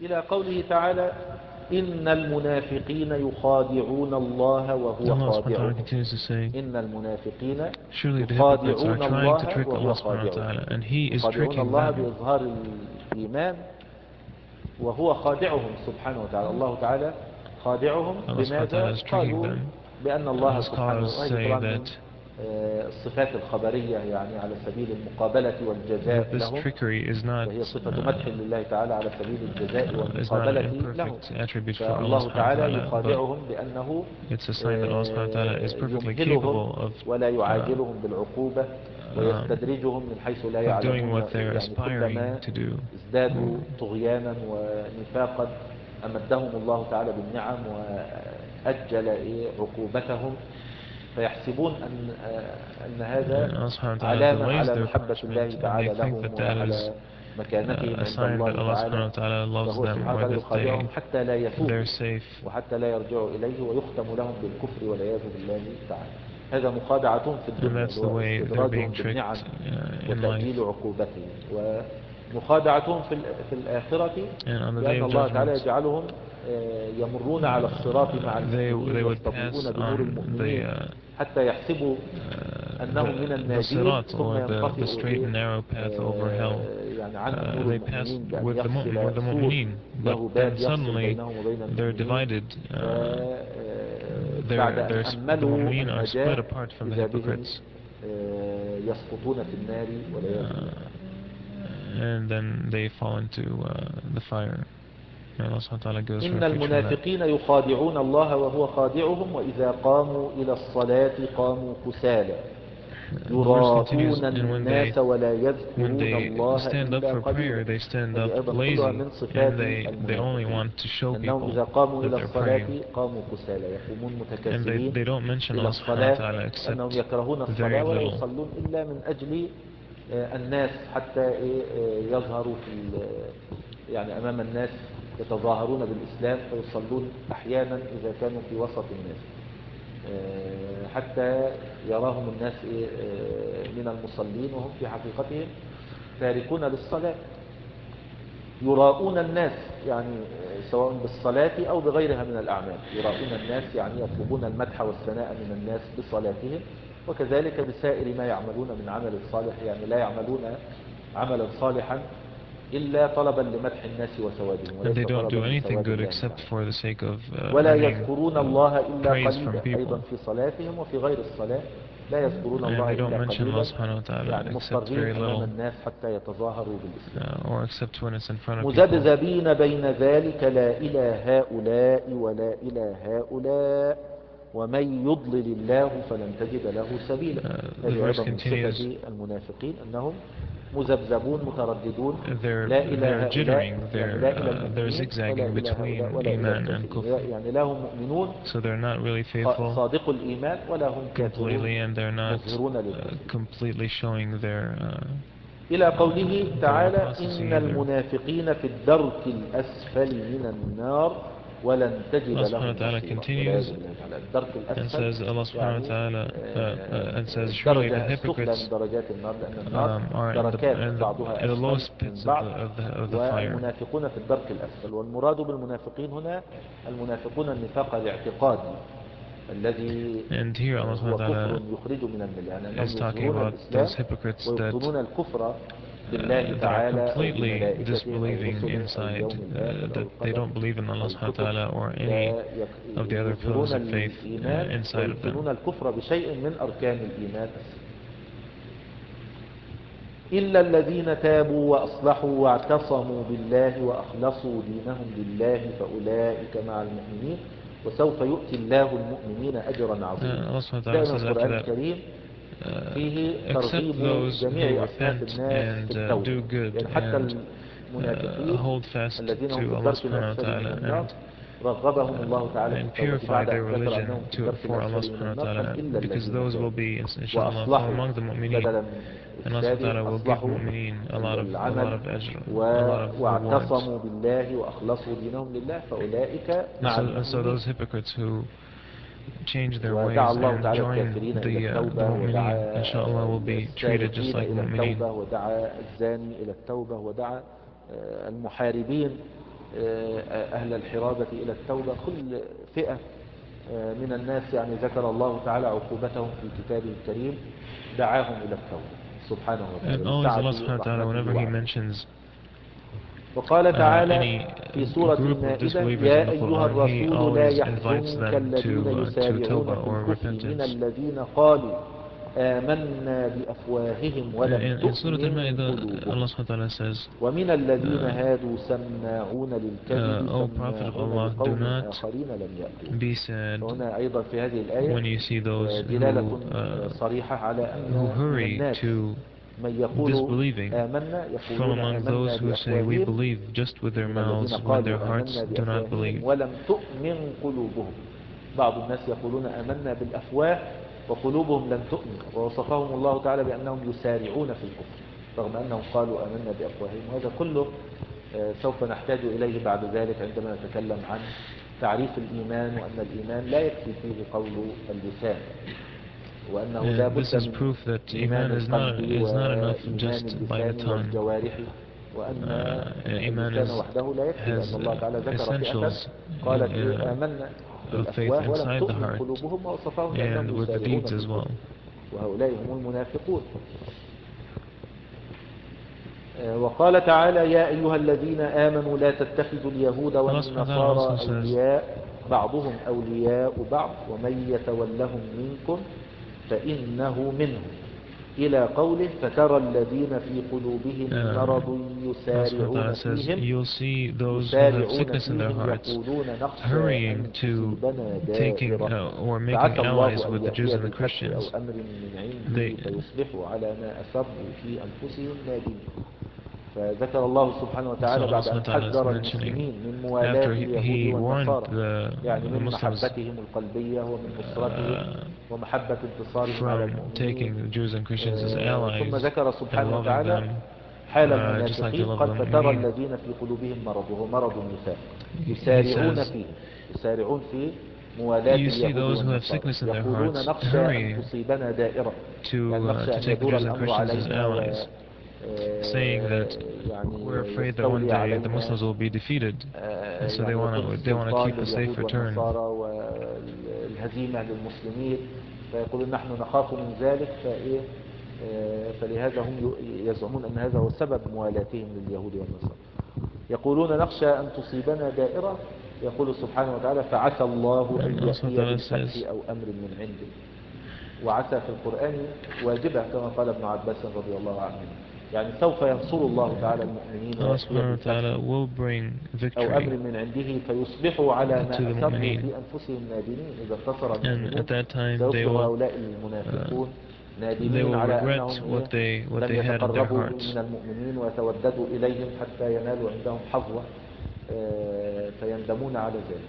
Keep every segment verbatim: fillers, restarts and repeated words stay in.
إلى قوله تعالى إن المنافقين يخادعون الله وهو Allah subhanahu wa ta'ala خادعهم. continues to say, إن المنافقين surely the hypocrites are يخادعون trying to الله trick وهو Allah subhanahu wa خادعهم. ta'ala, and He is يخادعون tricking الله them. بإظهار الإيمان وهو خادعهم سبحانه وتعالى. الله تعالى خادعهم Allah subhanahu wa ta'ala بماذا؟ is tricking قالوا them. بأن الله Uh, سبحانه، scholars وهي say طبعا that من الصفات الخبرية يعني على سبيل المقابلة that والجزاء this لهم، trickery is not فهي صفة مدح uh, لله تعالى على سبيل الجزاء uh, is not an والمقابلة لهم. imperfect attribute for Allah فالله subhanahu wa تعالى ta'ala, but يخادعهم بأنه it's a sign that Allah subhanahu wa ta'ala is perfectly يمهلهم capable of ولا uh, يعاجلهم بالعقوبة um, ويستدرجهم من حيث لا of doing يعلمون، what they're يعني aspiring كلما to do. ازدادوا طغيانا ونفاقا أمدهم الله تعالى بالنعم وأجل عقوبتهم، فيحسبون أن أن هذا And Allah subhanahu wa ta'ala علامة delays على their محبة punishment, الله and they تعالى think لهم that that is وعلى مكانتهم uh, a عند sign that الله Allah تعالى. subhanahu wa ta'ala loves فهو them, سبحانه or وتعالى that يخادعهم they حتى لا they're يتوبوا safe. وحتى لا يرجعوا إليه ويختم لهم بالكفر والعياذ بالله تعالى. هذا مخادعتهم في And الدنيا that's اللي the هو way they're استدراجهم being بالنعم tricked uh, in life. وتأجيل عقوبتهم، ومخادعتهم في في الآخرة And on the Day بأن of الله تعالى Judgment, يجعلهم يمرون على الصراط مع uh, they المؤمنين they would pass يستضيئون بنور on the المؤمنين uh, حتى يحسبوا uh, أنهم من the the الناجين sirat, ثم or the the ينطفئ straight إيه and narrow path over hell. يعني عنهم Uh, نور they pass المؤمنين بأن with the يفصل mu'min, with the سور mu'mineen, but له باب then يفصل suddenly بينهم وبين they're المؤمنين. divided. Uh, فبعد they're أن they're the أملوا mu'mineen are النجاة split apart from the إذا بهم hypocrites, يسقطون في النار والعياذ بالله. uh, and then they fall into uh, the fire. May Allah subhanahu wa ta'ala give us إن refuge from that. المنافقين يخادعون الله وهو خادعهم وإذا قاموا إلى الصلاة قاموا كسالى The verse continues, يراءون and when they الناس ولا when يذكرون they الله stand up إلا for قليلا. prayer, they stand up هذه أيضا كلها lazy, من صفات and they they only المنافقين want to show أنهم people إذا قاموا that إلى they're الصلاة praying, قاموا كسالى يقومون and they متكاسلين they don't mention إلى Allah subhanahu wa الصلاة، ta'ala أنهم except يكرهون الصلاة very ولا little. يصلون إلا من أجل الناس حتى يظهروا في يعني أمام الناس، يتظاهرون بالإسلام فيصلون أحيانا إذا كانوا في وسط الناس حتى يراهم الناس من المصلين وهم في حقيقتهم تاركون للصلاة. يراؤون الناس يعني سواء بالصلاة أو بغيرها من الأعمال. يراؤون الناس يعني يطلبون المدح والثناء من الناس بصلاتهم، وكذلك بسائر ما يعملون من عمل صالح، يعني لا يعملون عملا صالحا إلا طلبا لمدح الناس وثوابهم And وليس they don't طلبا do anything لثواب good الله except تعالى. for the sake of uh, ولا earning يذكرون uh, الله إلا praise from قليلا. أيضا people, في صلاتهم وفي غير الصلاة لا يذكرون and الله they don't إلا mention Allah قليلا، subhanahu wa ta'ala يعني except مضطرين very أمام little, الناس حتى يتظاهروا بالإسلام. uh, or except when it's in front of people. مذبذبين بين ذلك لا إلى هؤلاء ولا إلى هؤلاء ومن يضلل الله فلن تجد له سبيلا. Uh, the هذه verse أيضا من continues, صفة المنافقين أنهم مذبذبون مترددون they're لا إلى they're هؤلاء jittering, يعني they're لا إلى uh, they're المؤمنين ولا zigzagging إلى هؤلاء between ولا إلى iman and الكافرين، kufr. يعني لا هم مؤمنون So they're not really faithful صادق الإيمان ولا هم كافرون completely, and they're not مظهرون uh, للكفر. completely showing their uh, إلى قوله uh, their تعالى apostasy إن either. المنافقين في الدرك الأسفل من النار ولن تجد Allah subhanahu لهم wa ta'ala نصيرا والعياذ continues بالله تعالى. الدرك and الأسفل says, Allah subhanahu wa يعني ta'ala uh, uh, and says, surely the الدرجة السفلى من hypocrites درجات النار، لأن النار um, are in the دركات in the بعضها in the أسفل lowest من pits of بعض، the of the of the fire. والمنافقون في الدرك الأسفل. والمراد بالمنافقين هنا المنافقون النفاق الاعتقادي الذي And here Allah هو subhanahu wa كفر ta'ala يخرج من الملة، يعني is أنهم talking يظهرون about الإسلام those hypocrites that ويبطنون الكفر بالله uh, that are تعالى أو completely بملائكته أو disbelieving رسله أو inside, اليوم الآخر uh, أو that they القدر don't believe in أو Allah subhanahu wa الكتب، ta'ala or any of the other فيظهرون pillars of faith uh, الإيمان inside of them. ويبطنون الكفر بشيء من أركان الإيمان الستة. إلا الذين تابوا وأصلحوا واعتصموا بالله وأخلصوا دينهم لله فأولئك مع المؤمنين وسوف يؤتي الله المؤمنين أجرا Uh, عظيما. Allah subhanahu wa ta'ala دائما says after القرآن that, الكريم uh, فيه except ترغيب those who جميع أصناف repent الناس في and uh, التوبة، do good يعني حتى and uh, المنافقين hold fast الذين هم في to Allah الدرك subhanahu wa الأسفل من ta'ala النار and رغبهم الله تعالى uh, في and التوبة purify بعد their أن ذكر أنهم religion في to الدرك for Allah الأسفل من subhanahu wa النار قال ta'ala, إلا because الذين those will تابوا be inshallah from وأصلحوا among the mu'mineen, بدلا and Allah subhanahu wa السابق ta'ala will give أصلحوا mu'mineen a lot of a lot العمل of ajr, a lot of rewards. واعتصموا بالله وأخلصوا دينهم لله فأولئك And مع so, and so المؤمنين. those hypocrites who change their ودعا ways الله and تعالى join الكافرين إلى the uh, the التوبة ودعا mu'mineen, inshallah will be treated just السارقين like إلى mu'mineen. التوبة ودعا الزاني إلى التوبة ودعا المحاربين أهل الحرابة إلى التوبة، كل فئة من الناس يعني ذكر الله تعالى عقوبتهم في كتابه الكريم، دعاهم إلى التوبة سبحانه وتعالى And always Allah لسعة subhanahu wa ta'ala, رحمته whenever He وعفوه. mentions وقال uh, تعالى any في uh, سورة group of المائدة: disbelievers in يا the أيها Quran, He الرسول لا always invites يحزنك them الذين to, uh, to يسارعون tawbah في or الكفر من repentance. الذين قالوا آمنا بأفواههم Uh, ولم In, in Surah تؤمن Al-Ma'idah, قلوبهم Allah subhanahu wa ta'ala says, ومن الذين uh, هادوا سماعون uh, للكذب O Prophet of سماعون Allah, do لقوم not آخرين لم يأتوا. be sad فهنا أيضا في هذه الآية when you see those دلالة who uh, صريحة على who أن من hurry الناس to من يقول disbelieving. آمنا From يقولون among آمنا those who say we بأفواههم believe just with their من الذين mouths when their قالوا hearts آمنا do not بأفواههم believe. ولم تؤمن قلوبهم. بعض الناس يقولون آمنا بالأفواه وقلوبهم لم تؤمن، ووصفهم الله تعالى بأنهم يسارعون في الكفر رغم أنهم قالوا آمنا بأفواههم. وهذا كله سوف نحتاج إليه بعد ذلك عندما نتكلم عن تعريف الإيمان، وأن الإيمان لا يكفي فيه قول اللسان، وأنه لا And this بد is من proof that إيمان Iman is not القلب is not enough وإيمان just by the اللسان tongue. والجوارح، وأن Uh, Iman اللسان is وحده لا يكفي، has لأن الله تعالى uh, ذكر فئة essentials in, قالت in, إيه uh, آمنا of faith بالأفواه ولم inside the تؤمن heart قلوبهم، ووصفهم and بأنهم with the يسارعون deeds في as well. الكفر، وهؤلاء هم المنافقون. وقال تعالى: يا أيها الذين آمنوا لا تتخذوا اليهود Allah subhanahu wa ta'ala also والنصارى says, أولياء بعضهم أولياء بعض ومن يتولهم منكم فإنه منهم، إلى قوله: فترى الذين في قلوبهم مرض um, Allah subhanahu wa يسارعون ta'ala says, فيهم you'll see those who have يسارعون sickness in their فيهم hearts يقولون نخشى hurrying أن to تصيبنا taking دائرة uh, or making فعسى allies الله أن with the Jews يأتي and the بالفتح أو Christians. أمر من They, عنده فيصبحوا على ما أسروا في أنفسهم نادمين. فذكر الله سبحانه so وتعالى Allah بعد subhanahu أن wa ta'ala is حذر mentioning المسلمين من موالاة after he, اليهود he warned والنصارى، the, يعني the من Muslims محبتهم القلبية ومن نصرتهم uh, ومحبة انتصارهم على from المؤمنين. taking the Jews and Christians as ثم allies ذكر and سبحانه loving وتعالى them حال uh, just like they المنافقين، love قال: the فترى mu'mineen. الذين في قلوبهم مرض، وهو مرض النفاق، He يسارعون says, فيه يسارعون في موالاة you see اليهود those who have والنصارى، sickness in their يقولون hearts نخشى أن hurrying تصيبنا دائرة، يعني to uh, نخشى to أن take the يدور Jews and الأمر Christians as علينا و allies, saying that يعني we're afraid that one يستولي day the علينا، Muslims will be defeated, and so they يعني want يكون to they want to السلطان keep a safe لليهود return. والنصارى والهزيمة للمسلمين، فيقولون نحن نخاف من ذلك، فإيه فلهذا هم يزعمون أن هذا هو سبب موالاتهم لليهود والنصارى. يقولون نخشى أن تصيبنا دائرة، يقول سبحانه وتعالى: فعسى الله And أن also يأتي Allah بالفتح says, أو أمر من عنده. وعسى في القرآن واجبة كما قال ابن عباس رضي الله عنه، يعني سوف ينصر الله تعالى المؤمنين Allah ويأتي subhanahu wa بالفتح ta'ala will bring أو أمر victory من عنده فيصبحوا على to ما the أسروا mu'mineen, في أنفسهم نادمين. إذا انتصر and المؤمنون at that time they سيصبح will هؤلاء uh, المنافقون they نادمين will على regret أنهم إيه what they what لم they had in their يتقربوا hearts. من المؤمنين ويتوددوا إليهم حتى ينالوا عندهم حظوة، فيندمون على ذلك.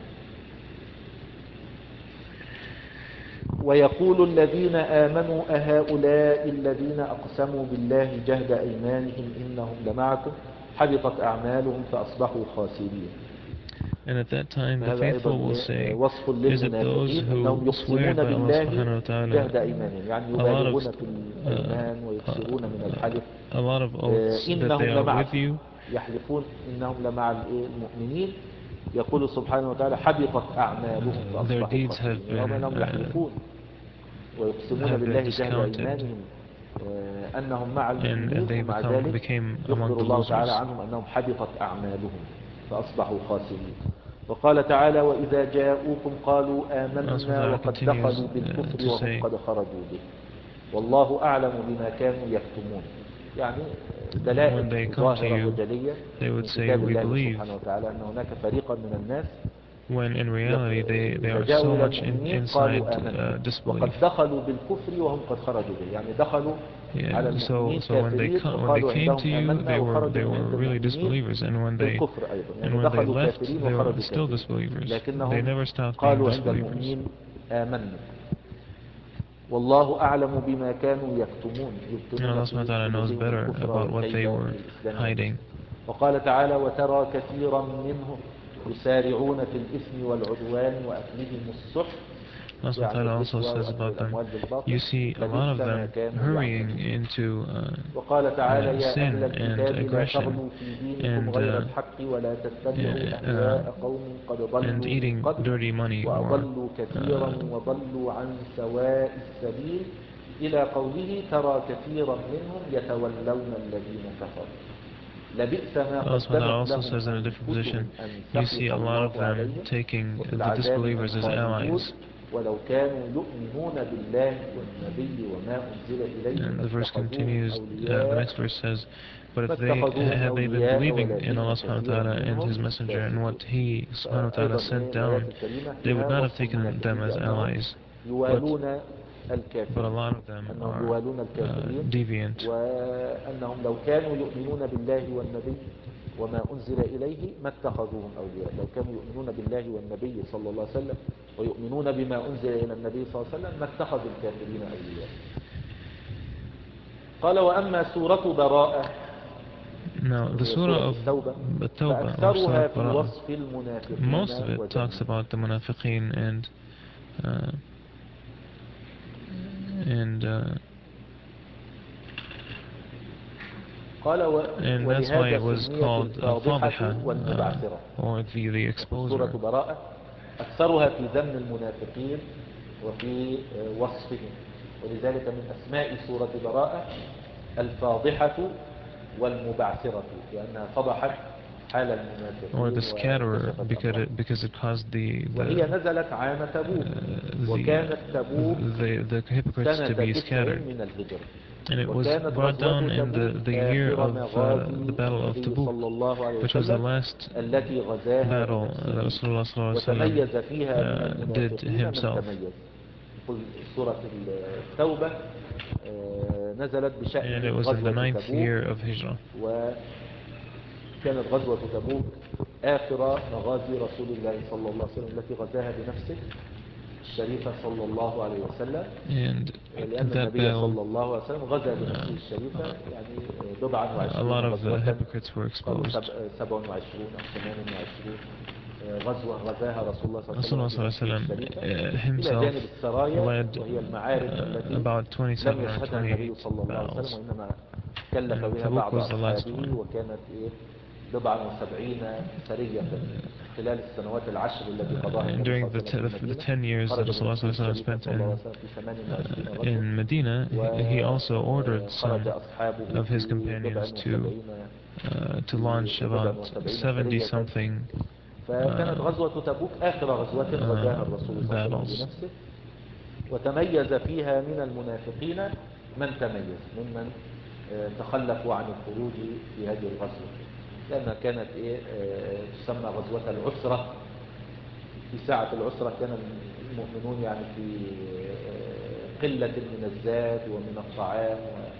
ويقول الذين آمنوا أهؤلاء الذين أقسموا بالله جهد أيمانهم إنهم لمعكم حبطت أعمالهم فأصبحوا خاسرين. And at that time the فهذا أيضا faithful will say, وصف is it those للمنافقين أنهم who swear يقسمون by Allah بالله subhanahu wa ta'ala جهد أيمانهم، يعني a lot of يبالغون في uh, الأيمان ويكسرون من uh, الحلف. a lot of oaths that they إنهم are with لمعكم، you, يحلفون إنهم لمع المؤمنين. يقول سبحانه وتعالى: حبطت أعمالهم uh, their فأصبحوا deeds have خاسرين، رغم been أنهم uh, يحلفون ويقسمون have been بالله جهد discounted, أيمانهم أنهم مع and, المؤمنين، and they ومع become ذلك became among يخبر the الله تعالى losers. عنهم أنهم حبطت أعمالهم فأصبحوا خاسرين. وقال تعالى: وإذا جاءوكم قالوا Allah subhanahu wa آمنا ta'ala وقد continues دخلوا uh, بالكفر to وهم say, قد خرجوا به والله أعلم بما كانوا يكتمون. يعني دلائل when they come to ظاهرة you, وجلية they would من say, كتاب we الله believe, سبحانه وتعالى أن هناك فريقا من الناس when in reality they, they إذا are جاءوا so إلى much in, المؤمنين inside قالوا آمنا uh, وقد disbelief. دخلوا بالكفر وهم قد خرجوا به، يعني دخلوا على Yeah, so المؤمنين so when they كافرين come, when they وقالوا came عندهم to you, آمنا they were وخرجوا they من were عند really المؤمنين disbelievers, and when they بالكفر أيضا، يعني and when they دخلوا left, كافرين they were وخرجوا still كافرين، disbelievers. They لكنهم never stopped being قالوا عند disbelievers. المؤمنين آمنا. والله أعلم بما كانوا يكتمون، And يبطنون Allah subhanahu في wa ta'ala knows قلوبهم better الكفر about what والكيد they were للإسلام hiding. والمسلمين. وقال تعالى: وترى كثيرا منهم يسارعون في الإثم والعدوان وأكلهم السحت Allah subhanahu wa يعني ta'ala also الرشوة says وأكل about them, الأموال بالباطل you see a lot لبئس of ما them كانوا hurrying يعملون. into uh, وقال تعالى uh, يا أهل sin and الكتاب لا aggression تغلوا في دينكم and غير uh, الحق ولا تتبعوا uh, أهواء قوم قد and ضلوا من eating قبل dirty money or وأضلوا كثيرا uh, وضلوا عن سواء السبيل إلى قوله ترى كثيرا منهم يتولون الذين كفروا لبئس ما Allah subhanahu wa ta'ala قدمت also لهم says in a different position, أنفسهم أن you see سخط a lot of الله them عليهم taking وفي the العذاب هم disbelievers as خالدون allies. ولو كانوا يؤمنون بالله والنبي وما أنزل إليه ما And the verse اتخذوهم continues, uh, the next أولياء verse says, but ما if they اتخذوهم had they been أولياء believing in ولكن Allah subhanahu wa كثيرا ta'ala and منهم His messenger and فاسقون. what He subhanahu wa ta'ala فأيضا sent إيه الآيات down, الكريمة they would فيها not have وصف taken them المنافقين as بأنهم allies, but يوالون but a الكافرين lot of them أنهم are يوالون uh, الكافرين deviant. وأنهم لو كانوا يؤمنون بالله والنبي وما أنزل إليه ما اتخذوهم أولياء. لو كانوا يؤمنون بالله والنبي صلى الله عليه وسلم ويؤمنون بما أنزل إلى النبي صلى الله عليه وسلم ما اتخذوا الكافرين أولياء. قال وأما سورة براءة Now, the وهي surah سورة of التوبة At-Tawbah or Surah فأكثرها في Bara'ah, وصف المنافقين most of it talks وذمهم. about the munafiqeen and uh, and uh, قال و... and that's why ولهذا it was سميت called uh, الفاضحة Fadiha والمبعثرة. uh, or the the يقول سورة exposer. براءة أكثرها في ذم المنافقين وفي وصفهم، ولذلك من أسماء سورة براءة الفاضحة والمبعثرة لأنها فضحت حال Or the المنافقين scatterer وكشفت because أمرهم. it, because it caused the وهي the نزلت عام تبوك uh, the, وكانت uh, تبوك the the hypocrites سنة to be تسع scattered, من الهجرة. and it was وكانت brought down غزوة in تبوك the the year آخر of uh, the مغازي battle of النبي Tabuk, صلى الله عليه which was the وسلم last التي غزاها battle that بنفسه Rasulullah sallallahu alaihi wasallam وتميز فيها من uh, did المنافقين من himself. تميز. يقول سورة التوبة نزلت And بشأن it was in the غزوة ninth تبوك، year of Hijrah. وكانت غزوة تبوك آخر مغازي رسول الله صلى الله عليه وسلم التي غزاها بنفسه الشريفة صلى الله عليه وسلم، and لأن that النبي battle صلى الله عليه وسلم غزا بنفسه uh, الشريفة uh, يعني بضعا a lot وعشرين of the غزوة. hypocrites were قالوا exposed. سبع سبع وعشرون أو ثمان وعشرين غزوة غزاها رسول الله صلى الله عليه وسلم Rasulullah sallallahu بنفسه alaihi الشريفة، wasallam uh, إلى himself جانب السرايا led وهي المعارك uh, التي about لم twenty-seven or يشهدها النبي twenty-eight صلى الله عليه وسلم، battles, وإنما كلف and بها Tabuk بعض was the last أصحابه، one. وكانت إيه بضعا وسبعين سرية خلال السنوات العشر التي قضاها Uh, and النبي صلى during الله the, عليه وسلم t- في the, the المدينة. ten years that خرج Rasulullah بنفسه sallallahu alaihi wasallam الشريفة spent صلى الله عليه in وسلم في ثمان وعشرين uh, غزوة، in Medina, he, he also ordered وخرج some أصحابه of his في بضع companions to وسبعين uh, to في launch بضع about وسبعين seventy سرية. something فكانت uh, غزوة تبوك آخر غزوة غزاها uh, الرسول صلى الله عليه وسلم battles. بنفسه، وتميز فيها من المنافقين من تميز ممن تخلفوا عن الخروج في هذه الغزوة، لأنها كانت إيه تسمى غزوة العسرة. في ساعة العسرة كان المؤمنون يعني في قلة من الزاد ومن الطعام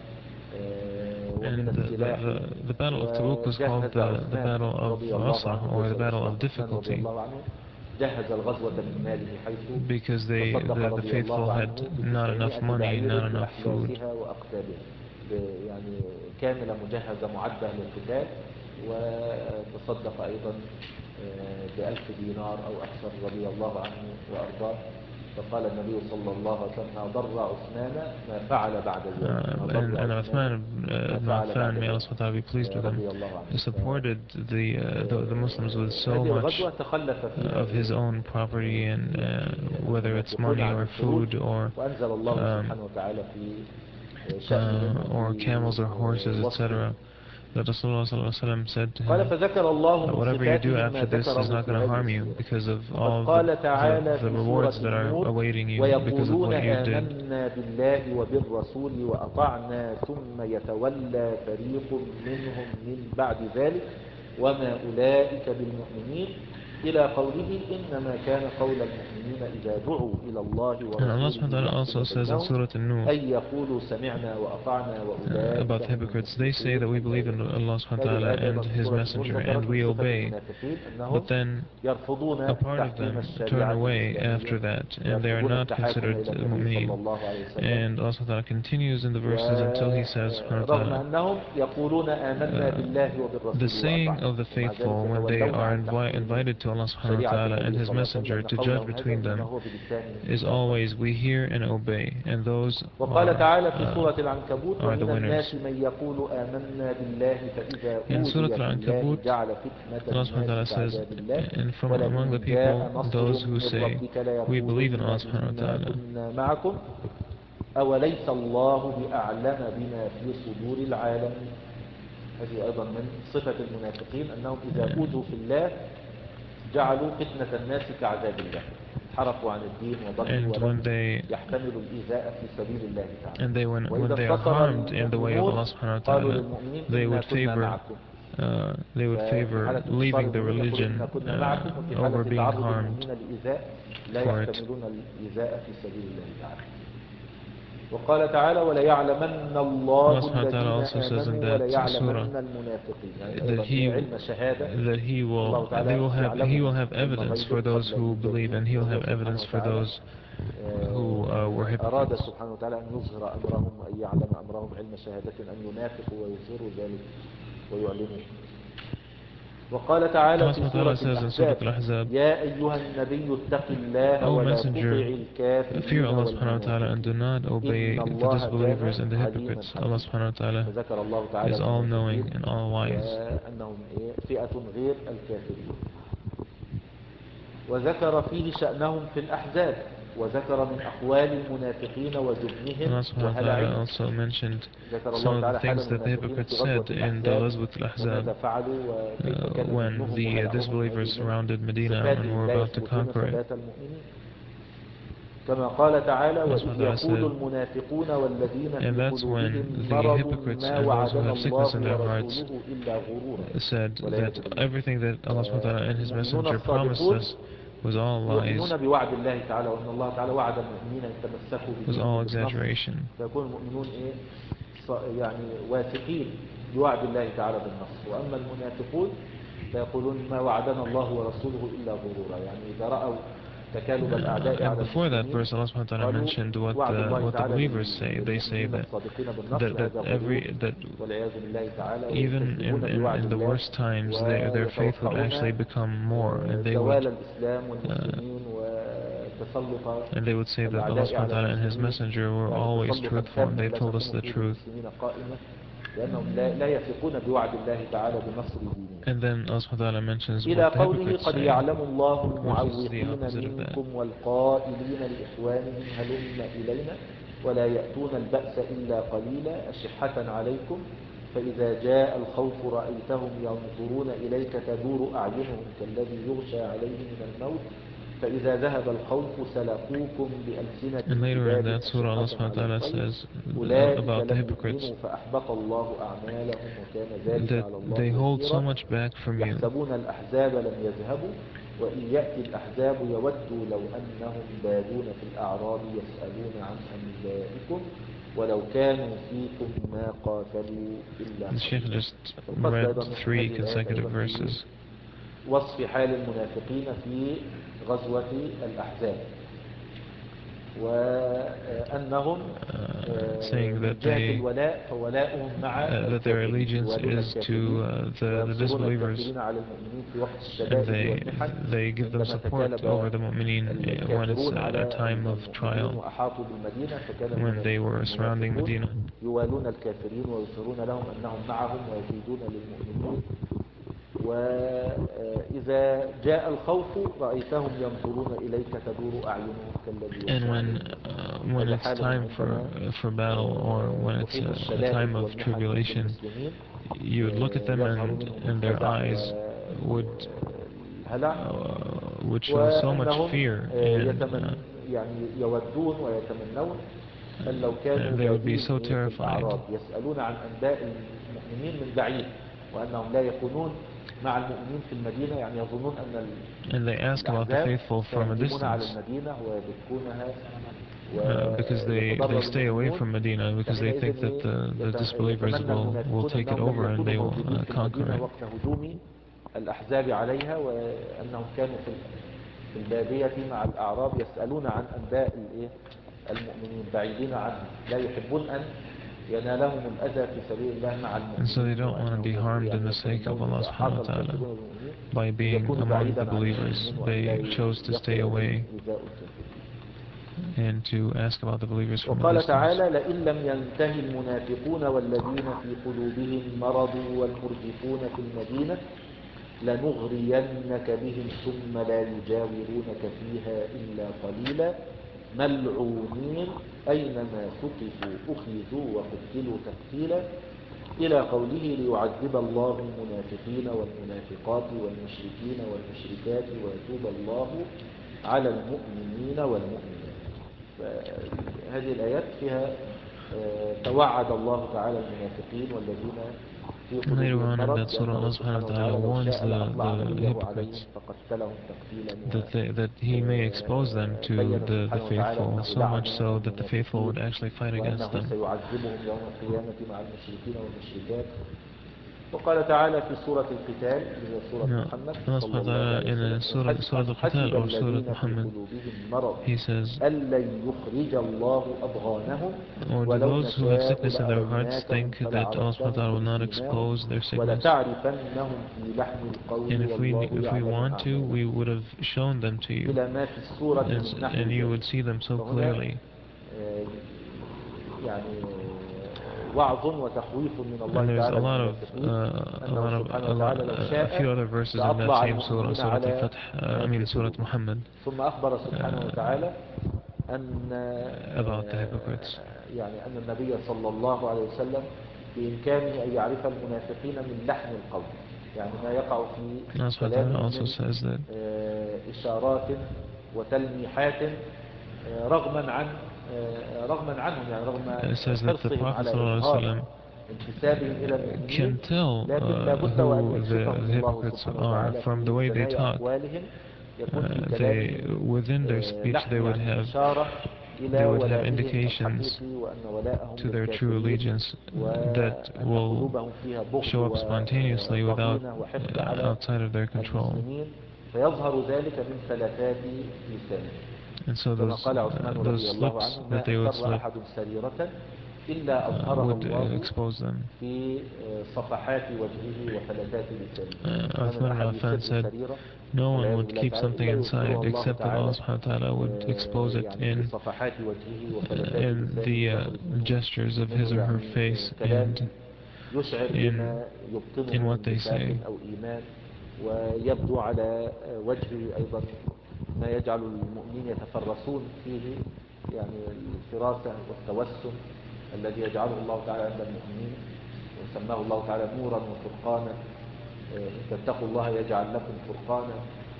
ومن And the, the, السلاح. the, the Battle of Tabuk was called وجهز the, the عثمان Battle of رضي الله عنه Usra, or the Battle of عثمان رضي Difficulty, الله عنه جهز الغزوة من ماله حيث because they, تصدق the, the رضي الله faithful had عنه not enough بتسعمائة money, بعير not enough food, بأحلاسها وأقتابها، يعني كاملة مجهزة معدة للقتال، وتصدق أيضا بألف دينار أو أكثر رضي الله عنه وأرضاه. فقال النبي صلى الله عليه وسلم ما ضر عثمان ما فعل بعد ذلك، ما uh, ضر and, and عثمان Uthman ما ibn فعل بعد Affan, may Allah ذلك subhanahu wa ta'ala be pleased with him, رضي الله عنه. supported the, uh, the, the Muslims with so هذه much الغزوة تخلف uh, فيها of his own property, and uh, whether it's المنافقون money عن or الخروج، food or وأنزل الله um, سبحانه وتعالى في شأنهم uh, or وفي camels or horses, وصفهم. et cetera, that Rasulullah sallallahu alaihi wasallam said to قال him فذكر الله that من whatever you do صفاتهم ما after this is ذكره not في going to هذه harm you السورة. because of وقد all the, قال تعالى the, the في rewards سورة that are النور awaiting you because of ويقولون what you did. آمنا بالله وبالرسول وأطعنا ثم يتولى فريق منهم من بعد ذلك وما أولئك بالمؤمنين إلى قوله إنما كان قول المؤمنين إذا دعوا إلى الله And Allah ورسوله subhanahu wa ta'ala also ليحكم says in بينهم Surah An-Nur أن يقولوا سمعنا وأطعنا uh, وأولئك about هم hypocrites, they say المفلحون that we believe الآية. in Allah subhanahu wa هذه ta'ala الآية أيضا and في His سورة النور Messenger ذكرت and من we صفة obey, المنافقين أنهم but then a يرفضون part of تحكيم them turn الشريعة away الإسلامية after that and they are ويرفضون not التحاكم considered إلى النبي صلى mu'mineen. الله عليه وسلم، And Allah subhanahu wa ta'ala continues in the verses until He says subhanahu wa ورغم ta'ala, أنهم يقولون آمنا uh, بالله the وبالرسول saying وأطعنا of the ومع ذلك faithful when they يتولون are عن invi تحكيم invited to Allah subhanahu wa شريعة ta'ala and النبي His صلى الله عليه وسلم Messenger لأن to قولهم judge هذا between إنما them هو بلسانهم is لا قلب. always we hear and obey, and those وقال are, تعالى في uh, سورة العنكبوت are the ومن الناس winners. من يقول آمنا بالله فإذا In Surah أوذي في الله Al-Ankabut, جعل فتنة Allah subhanahu wa الناس ta'ala says, كعذاب الله and from among the ولئن جاء people, نصر those who من say, ربك we believe in ليقولن Allah subhanahu wa إنا ta'ala, كنا معكم أوليس الله بأعلم بما في صدور العالمين. هذه أيضا من صفة المنافقين أنهم إذا أوذوا في الله جعلوا فتنة الناس كعذاب الله، انحرفوا عن الدين وضلوا and when ولم they يحتملوا الإيذاء في سبيل الله تعالى. and they when وإذا when they are انتصر harmed in the way of المؤمنون Allah subhanahu wa قالوا ta'ala, للمؤمنين they إنا would كنا favor معكم. uh, they would ففي favor حالة انتصار leaving the المؤمنين يقولوا إنا religion كنا معكم، وفي uh, حالة over being تعرض harmed المؤمنين للإيذاء لا for it. يحتملون الإيذاء في سبيل الله تعالى. وقال تعالى وليعلمن Allah الله subhanahu wa ta'ala الذين also says in آمنوا that surah وليعلمن المنافقين. يعني that أيضا he إيه علم شهادة that he الله will they تعالى will have he will يعلمهم have علم evidence غيب for those قبل who believe, إيجادهم، and he will وهو have سبحانه evidence for وتعالى those who uh, were أراد hypocrites. سبحانه وتعالى أن يظهر أمرهم وأن يعلم أمرهم علم شهادة أن ينافقوا ويظهروا ذلك ويعلنوا. وقال تعالى Allah في subhanahu wa سورة ta'ala says in Surah الأحزاب Al-Ahzab, يا أيها النبي اتق الله O ولا تطع Messenger, fear الكافرين Allah subhanahu wa ta'ala and do والمنافقين not obey إن the الله disbelievers كان and the عليما hypocrites. Allah حكيما. subhanahu wa ta'ala فذكر الله تعالى is المنافقين all-knowing and all-wise. وأنهم فئة غير الكافرين، وذكر فيه شأنهم في الأحزاب، وذكر من أقوال المنافقين وجبنهم Allah subhanahu wa ta'ala وهلعهم. also mentioned ذكر some الله of the تعالى حال things that the المنافقين في hypocrites غزوة said in the الأحزاب Ghazwat وماذا al-Ahzab فعلوا وكيف uh, كان when جبنهم the وهلعهم. disbelievers هذه من surrounded Medina and صفاتهم were لا about to يثبتون conquer it. ثبات المؤمنين. كما قال تعالى Allah وإذ subhanahu wa ta'ala يقول said, المنافقون والذين and في that's قلوبهم when the مرض hypocrites ما and those who وعدنا have sickness الله in their hearts ورسوله إلا غرورا said والعياذ that بالله. everything that Allah subhanahu wa ta'ala and His المؤمنون Messenger promised الصادقون us was all lies, يؤمنون بوعد الله تعالى وأن الله تعالى وعد المؤمنين أن يتمسكوا was بدينهم all بالنصر، exaggeration. فيكون المؤمنون إيه يعني واثقين بوعد الله تعالى بالنصر. وأما المنافقون فيقولون ما وعدنا الله ورسوله إلا غرورا. يعني إذا رأوا تكالب Uh, الأعداء and على before that المسلمين verse, Allah subhanahu wa ta'ala قالوا mentioned what وعد the الله what the تعالى believers say. They say للمؤمنين that الصادقين بالنصر that that هذا غرور every that والعياذ بالله تعالى، even in, ويكذبون in, بوعد in the الله worst times, their their faith would ويتوقعون actually become more, and they زوال would الإسلام uh, والمسلمين وتسلط and they would say that Allah الأعداء subhanahu wa على ta'ala and His المسلمين، Messenger were يعني always تسلطا truthful, and تاما they لا told us تقوم the فيه truth. للمسلمين قائمة، لأنهم لا, لا يثقون بوعد الله تعالى بنصر دينهم. And then Allah subhanahu wa ta'ala mentions إلى what the قوله hypocrites قد say, يعلم الله which is the المعوقين opposite of that. منكم والقائلين لإخوانهم هلم إلينا ولا يأتون البأس إلا قليلا أشحة عليكم فإذا جاء الخوف رأيتهم ينظرون إليك تدور أعينهم كالذي يغشى عليه من الموت فإذا ذهب الخوف سلقوكم بألسنة And later in حداد that surah, Allah أشحة subhanahu wa على ta'ala الخير says uh, أولئك about the لم hypocrites يؤمنوا فأحبط الله أعمالهم وكان ذلك that على they الله hold so يسيرا much back from you. يحسبون الأحزاب لم يذهبوا وإن يأتي الأحزاب يودوا لو أنهم بادون في الأعراب يسألون عن أنبائكم ولو كانوا فيكم ما قاتلوا إلا The Shaykh قليلا. just القصد read أيضا من three هذه الآيات consecutive أيضا في verses وصف حال المنافقين في غزوة الأحزاب وأنهم uh, saying من that جهة they الولاء فولاؤهم مع uh, that their الكافرين allegiance يوالون is الكافرين to uh, the, the وينصرون disbelievers, الكافرين على المؤمنين في وقت and الشدائد they والمحن they give them عندما support تكالب over the mu'mineen when it's الكافرون a, a على time of المؤمنين trial, وأحاطوا بالمدينة فكان when they were surrounding المنافقون Medina. يوالون الكافرين ويظهرون لهم أنهم معهم ويكيدون للمؤمنين وإذا جاء الخوف رأيتهم ينظرون إليك تدور أعينهم كالذي And يغشى when عليه. uh, when هذا it's حالهم time for عندما for battle, or when it's تحيط a, a الشدائد time of والمحن tribulation, بالمسلمين you would look at them يظهر and منهم and their الفزع eyes would والهلع uh, would show so much وأنهم fear, and يتمن uh, يعني يودون ويتمنون أن لو كانوا and they would be بادين so في terrified, الأعراب يسألون عن أنباء المؤمنين من بعيد وأنهم لا يكونون مع المؤمنين في المدينة، يعني يظنون أن and they ask about the الأحزاب faithful from a سيهجمون على distance, المدينة ويدكونها uh, because they ويتضرر they stay away المؤمنون. from Medina because they فحينئذ think that the the disbelievers يتمنى will will المنافقون take it أنهم لم over and يكونوا they will موجودين uh, في conquer المدينة it. وقت هجوم الأحزاب عليها وأنهم كانوا في في البادية مع الأعراب يسألون عن أنباء المؤمنين بعيدين عنهم لا يحبون أن ينالهم الأذى في سبيل الله مع And so they المؤمنين don't want to be وأنه harmed in يعني the sake of يتمنون Allah إذا أحاط subhanahu wa ta'ala الكافرون بالمؤمنين by أن being يكونوا among the بعيدا عن believers. المؤمنين وأن لا They chose to يصل stay إليهم away إيذاء الكافرين. and to ask about the believers from a وقال distance. تعالى لئن لم ينتهي المنافقون والذين في قلوبهم مرض والمرجفون في المدينة لنغرينك بهم ثم لا يجاورونك فيها إلا قليلا ملعونين أينما ثقفوا أخذوا وقتلوا تقتيلا إلى قوله ليعذب الله المنافقين والمنافقات والمشركين والمشركات ويتوب الله على المؤمنين والمؤمنات. هذه الآيات فيها توعد الله تعالى المنافقين والذين في And later قلوبهم on in مرض that surah, بأنه Allah subhanahu سبحانه wa ta'ala وتعالى لو warns شاء the, لأطلع the نبيه عليهم hypocrites فقتلهم تقتيلا. that, they, that He may expose them to وبين the, the سبحانه وتعالى faithful, أنه so much لعن so that the faithful المنافقين would actually fight against وأنه them. سيعذبهم يوم القيامة مع المشركين والمشركات. وقال تعالى في سورة القتال هي سورة No, محمد Allah صلى subhanahu wa الله ta'ala عليه in وسلم a surah, surah أم Al-Qital حسب or Surah الذين في Muhammad, قلوبهم مرض He says, أن لن يخرج الله أضغانهم or do ولو those who have نشاء sickness in their hearts لأريناكهم think that Allah subhanahu wa فلعرفتهم ta'ala will not بسيماهم expose their sickness? ولتعرفنهم في لحن القول And if we, والله if we يعلم want to, أعمالهم we would have shown them to you, إلى ما في السورة and, من نحو and you ذلك. would see them so فهنا clearly. يعني وعظ وتخويف من الله And there's a تعالى lot of, للمنافقين uh, a أنه lot of, سبحانه a, lot, وتعالى لو a few شاء other verses in that لأطلع same surah, المؤمنين Surah على Al-Fath, uh, ما I في mean Surah قلوبهم. Muhammad, ثم أخبر سبحانه uh, وتعالى أن about the hypocrites. يعني أن النبي صلى الله عليه وسلم بإمكانه أن يعرف المنافقين من لحن القول، يعني ما يقع في Allah subhanahu wa ta'ala كلامهم also من says that إشارات وتلميحات رغما عن رغما عنهم، يعني رغم it says that the حرصهم Prophet على sallallahu alaihi إظهار wasallam انتسابهم إلى المؤمنين، can tell لكن لا uh, بد وأن who the, يكشفهم the الله hypocrites سبحانه are وتعالى from the في way they ثنايا talk. أقوالهم، يكون في Uh, they, كلامهم within their speech they لحن would يعني have إشارة they إلى would have ولائهم indications الحقيقي وأن ولاءهم to their true للكافرين allegiance that وأن will قلوبهم فيها بغض show up spontaneously without وضغينة وحقد uh, على outside of their control. المسلمين، فيظهر ذلك من فلتات لسانهم. And so كما those قال uh, عثمان those رضي الله slips عنه that ما they would أسر slip أحد سريرة إلا uh, أظهرها would uh, الله expose them. في صفحات وجهه وفلتات لسانه. Uh, ما من Uthman أحد ibn Affan يسر said, سريرة no one والعياذ would بالله keep تعالى something إلا يظهرها inside الله except that Allah تعالى subhanahu wa ta'ala would expose it يعني في in صفحات وجهه وفلتات in لسانه، the uh, تخرج منه gestures of his منه or her يعني face كلام and يشعر in بما يبطنه in what من they نفاق say. أو إيمان، ويبدو على وجهه أيضا ما يجعل المؤمنين يتفرسون فيه، يعني الفراسة والتوسم الذي يجعله الله تعالى عند المؤمنين، وسماه الله تعالى نورا وفرقانا. إن تتقوا الله يجعل لكم فرقانا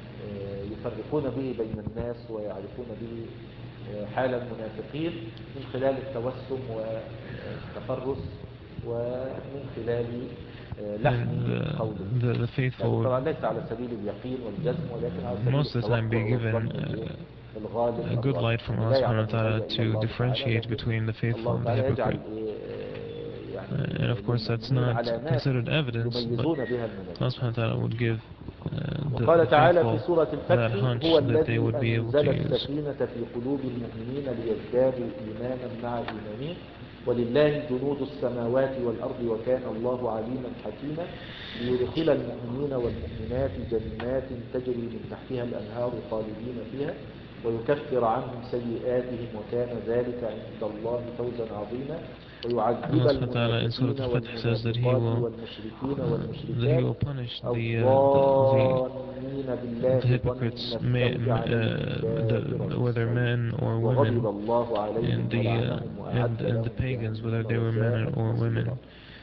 يفرقون به بين الناس ويعرفون به حال المنافقين من خلال التوسم والتفرس ومن خلال And لحن قولهم، the, the, the لكن faithful would طبعا ليس على سبيل اليقين والجزم، ولكن على سبيل most of the time التوقع be والظن given uh, الغالب a good الراجح، light from يعني Allah لا subhanahu يعلم wa ta'ala الغيب إلا to الله تعالى، differentiate لكن between the faithful الله and the تعالى يجعل hypocrite. يعني Uh, and of course that's للمؤمنين not علامات considered evidence, but يميزون بها Allah المنافقين. subhanahu wa ta'ala would give uh, the, وقال the تعالى في faithful سورة that الفتح hunch هو that they الذي would be able to أنزل use. السكينة في قلوب المؤمنين ليزدادوا إيمانا مع إيمانهم ولله جنود السماوات والأرض وكان الله عليما حكيما ليدخل المؤمنين والمؤمنات جنات تجري من تحتها الأنهار خالدين فيها ويكفر عنهم سيئاتهم وكان ذلك عند الله فوزا عظيما ويعذب Allah subhanahu wa ta'ala in Surah المنافقين Al-Fatih says that He والمنافقات will والمشركين uh, that He والمشركات will punish the uh, the, الظانين the, the بالله ظن hypocrites, may, السوء عليهم uh, دائرة the, whether السوء men or وغضب women, الله عليهم and the uh, ولعنهم and وأعد and the لهم pagans, whether جهنم they were men وساءت or مصيرا. women,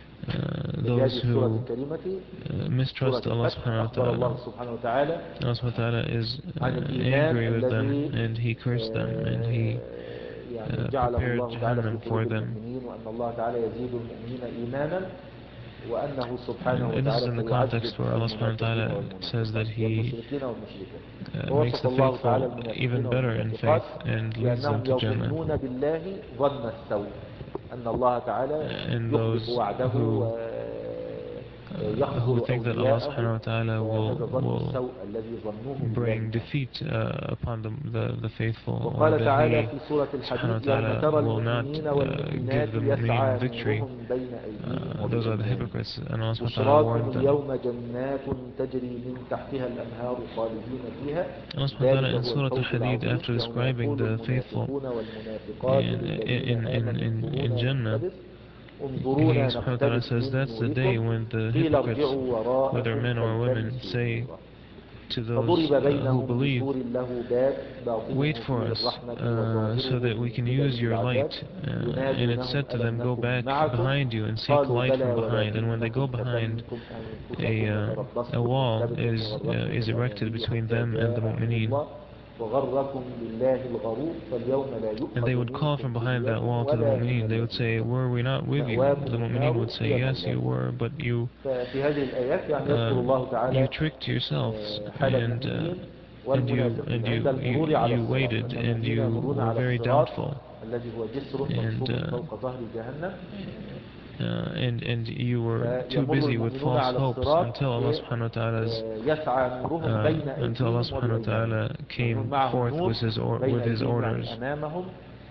uh, في those هذه السورة who الكريمة uh, سورة mistrust Allah الفتح subhanahu wa أخبر الله ta'ala. سبحانه وتعالى Allah subhanahu wa ta'ala is عن uh, الإيمان angry with them, الذي and He cursed them, and He يعني uh, جعله prepared الله تعالى في Jahannam قلوب for them. المؤمنين وأن الله تعالى يزيد المؤمنين إيمانا وأنه سبحانه And this is وتعالى in the سيعذب context where Allah subhanahu wa المنافقين ta'ala says والمنافقات that He والمشركين والمشركات. uh, makes فوصف the الله تعالى faithful المنافقين even better in faith والمنافقات and leads them بأنهم to Jannah. يظنون بالله ظن السوء، أن الله تعالى And يخلف those وعده who uh, who يخذل think that Allah أولياءه. subhanahu wa ta'ala will, هذا ظن will السوء الذي ظنوه bring بالله تعالى. defeat uh, upon the, the, the faithful, or وقال that تعالى He في سورة subhanahu الحديد wa يوم ta'ala ترى will not المؤمنين uh, والمؤمنات give the mu'mineen يسعى victory. نورهم بين أيديهم Uh, those are the وبأيمانهم hypocrites, and Allah subhanahu wa ta'ala بشراكم warned them. اليوم جنات تجري من تحتها الأنهار خالدين فيها Allah subhanahu wa ta'ala ذلك in هو Surah الفوز Al-Hadid, العظيم after يوم describing يقول the faithful المنافقون والمنافقات in, للذين in, in, آمنوا in, in انظرونا Jannah, نقتبس He انظرونا subhanahu wa ta'ala نقتبس says من that's the day نوركم when the قيل hypocrites, ارجعوا whether وراءكم men or women, فالتمسوا say نورا to those فضرب uh, who بينهم believe, بسور له باب wait باطنه for فيه us الرحمة uh, وظاهره so that we من can use قبله your العذاب light, uh, and it's ينادونهم said to ألم them, go نكن back معكم behind you and seek قالوا light بلى from behind. And when they ولكنكم go behind, فتنتم a, أنفسكم uh, a وتربصتم wall وارتبتم is, uh, وغرتكم is erected الأماني between حتى them and the جاء أمر mu'mineen. الله وغركم بالله الغرور فاليوم لا And يؤخذ they would call منكم from behind فدية that wall to the ولا من mu'mineen. They would الذين say, كفروا were we not with you? مأواكم The mu'mineen النار would say, هي yes, you مولاكم. were, but you ففي هذه الآيات يعني يذكر um, الله you تعالى tricked yourselves, حال and uh, المؤمنين and you والمنافقين and عند you, you المرور على you الصراط waited, أن and المؤمنين you يمرون were على very الصراط doubtful, الذي هو جسر and منصوب uh, فوق ظهر جهنم uh, and and you were too فيمر busy with المؤمنون false على hopes الصراط until Allah subhanahu wa ta'ala's يسعى نورهم uh, بين until Allah أيديهم subhanahu wa وبأيمانهم. ta'ala المؤمنون came معهم forth نور with his or, بين with his أيديهم orders, يعني أمامهم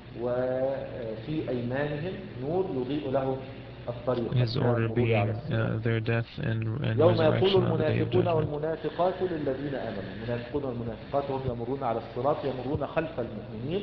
وفي أيمانهم نور يضيء لهم الطريق his أثناء order المرور على being الصراط. uh, their death and, and يوم يقول resurrection on the day of المنافقون judgment. والمنافقات للذين آمنوا المنافقون والمنافقات هم يمرون على الصراط يمرون خلف المؤمنين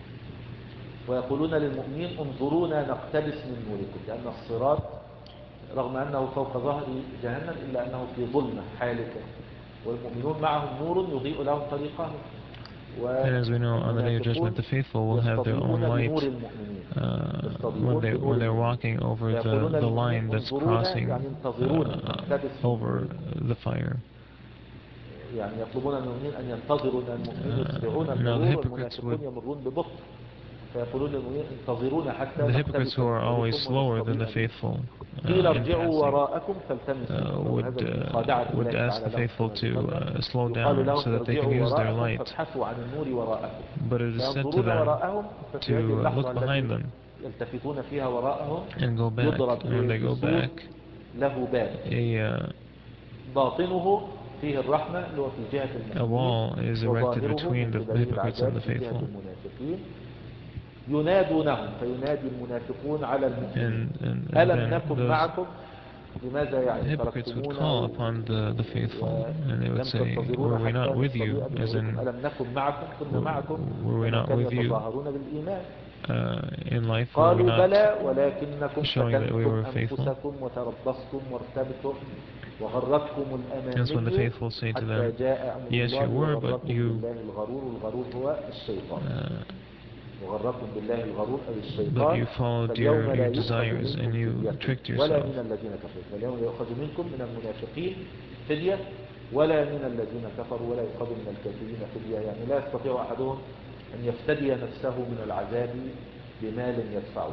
ويقولون للمؤمنين انظرونا نقتبس من نوركم لأن الصراط رغم أنه فوق ظهر جهنم إلا أنه في ظلمة حالكة والمؤمنون معهم نور يضيء لهم طريقهم And as we know, on the day of والمنافقون judgment, the faithful will have their own يصطدمون بنور light المؤمنين uh, when يصطدمون they بنور when they're المؤمنين walking over فيقولون the the للمؤمنين line that's انظرونا crossing يعني انتظرونا uh, نقتبس من over نوركم the fire. يعني يطلبون من المؤمنين أن ينتظروا أن المؤمنين يسرعون Uh, now the المرور hypocrites والمنافقون would يمرون ببطء فيقولون للمؤمنين انتظرونا حتى the hypocrites نقتبس who من are always نوركم slower than ونستضيء the بكم faithful قيل uh, in ارجعوا passing وراءكم فالتمسوا uh, نورا would وهذا من مخادعة uh, would الله ask تعالى the لهم faithful كما to ذكرنا uh, slow يقال down لهم so that they can ارجعوا use their وراءكم light. فابحثوا عن النور وراءكم But it is said to فينظرون them وراءهم ففي هذه to uh, اللحظة look التي behind them يلتفتون فيها وراءهم and go back. يضرب And when they go بسور back, له باب a uh, باطنه فيه الرحمة اللي هو في جهة a المؤمنين wall is erected وظاهره between من the قبله hypocrites and العذاب the في جهة faithful, المنافقين ينادونهم فينادي المنافقون على المؤمنين and and, and ألم then نكن those معكم لماذا the يعني hypocrites would تركتمونا و- call upon the the faithful, and they would ولم say, تنتظرونا were we حتى not with نستضيء you? As بنوركم in, ألم نكن معكم كنا were, معكم were we لما not كانوا with you يتظاهرون بالإيمان uh, in life? Were we قالوا not بلى ولكنكم showing that we فتنتم were faithful? أنفسكم وتربصتم وارتبتم وغرتكم Hence when the الأماني faithful say to حتى them, جاء أمر yes, you الله were, but وغركم you بالله الغرور والغرور هو الشيطان uh, وغركم بالله الغرور أي but الشيطان you followed فاليوم your لا your يؤخذ desires منكم and you فدية tricked ولا yourself. من الذين كفروا فاليوم لا يؤخذ منكم من المنافقين فدية ولا من الذين كفروا ولا يؤخذ من الكافرين فدية يعني لا يستطيع أحدهم أن يفتدي نفسه من العذاب بمال يدفعه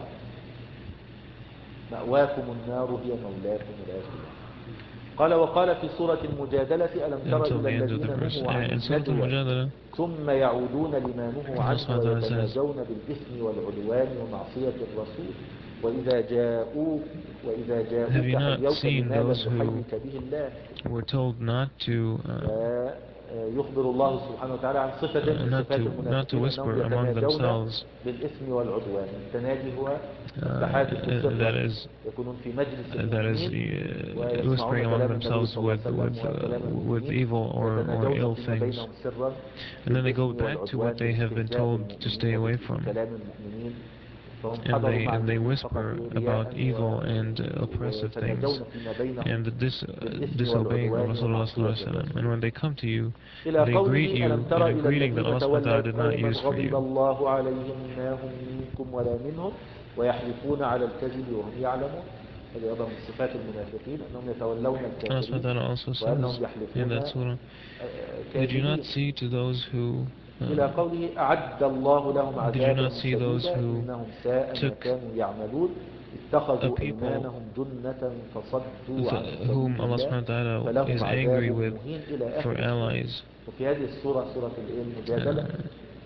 مأواكم النار هي مولاكم الآخرة قال وقال في سورة المجادلة ألم تر Until إلى the end of the الذين verse. نهوا Uh, عن in Surah النجوى Al-Mujadala, ثم يعودون لما نهوا Allah عنه subhanahu wa ta'ala says, ويتناجون بالإثم والعدوان ومعصية الرسول وإذا جاءوك وإذا have you جاءوك not حيوك seen بما لم those who يحيك به الله were told not to uh, فيخبر الله سبحانه وتعالى عن صفة uh, من not صفات to not to المنافقين أنهم whisper among يتناجون themselves, بالإثم والعدوان التناجي هو uh, التحادث سرا that is يكونون في مجلس that is المؤمنين uh, ويسمعون whispering among كلام النبي themselves صلى الله with عليه وسلم with وكلام uh, with المؤمنين evil or or ويتناجون ill فيما things, بينهم سرا and then they go بالإثم back to والعدوان what they have been بالاستهزاء told to بالمؤمنين stay away from, وبكلام المؤمنين فهم and حضروا they مع and they المؤمنين فقط whisper رياء about evil and uh, oppressive things ويتناجون فيما بينهم and the dis uh, بالإثم disobeying of والعدوان Rasulullah ومعصية sallallahu alaihi wasallam. And الرسول when they come to you, إلى they greet قوله ألم you تر in a إلى greeting that الذين Allah subhanahu wa ta'ala تولوا did not قوما use for غضب you. الله عليهم ما هم منكم ولا منهم ويحلفون على الكذب وهم يعلمون. هذه أيضا من صفات المنافقين أنهم يتولون Allah subhanahu wa الكافرين ta'ala also وأنهم says in يحلفون that surah, did you not كاذبين. see to those who إلى uh, قوله أعد الله لهم did you عذابا not see those شديدا who إنهم ساء ما took كانوا يعملون a اتخذوا people أيمانهم جنة فصدوا عن th- سبيل whom Allah الله subhanahu wa ta'ala فلهم is عذاب angry with مهين إلى for آخر السورة. allies? وفي هذه السورة سورة المجادلة Uh,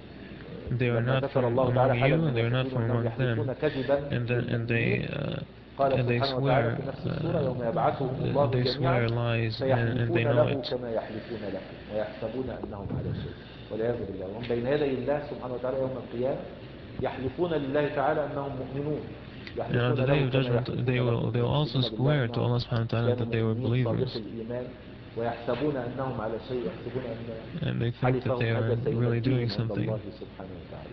they are لما not ذكر from الله تعالى among حال you and they are not المنافقين from وأنهم among them, يحلفون كذبا and then and للمؤمنين they uh, قال and they سبحانه وتعالى swear, في نفس السورة يوم يبعثهم uh, الله they جميعا swear lies and, and they فيحلفون know له it. كما يحلفون لكم ويحسبون أنهم على شيء والعياذ بالله. وهم بين يدي الله سبحانه وتعالى يوم القيامة يحلفون لله تعالى أنهم مؤمنون And on يحلفون the day له of كما judgment, يحلفون they will لكم they will also يقسمون بالله swear to أنهم Allah subhanahu wa ta'ala كانوا that they were مؤمنين صادق believers, الإيمان ويحسبون أنهم على شيء يحسبون أن and they think that حلفهم they are هذا really doing سينجيهم عند something, الله سبحانه وتعالى.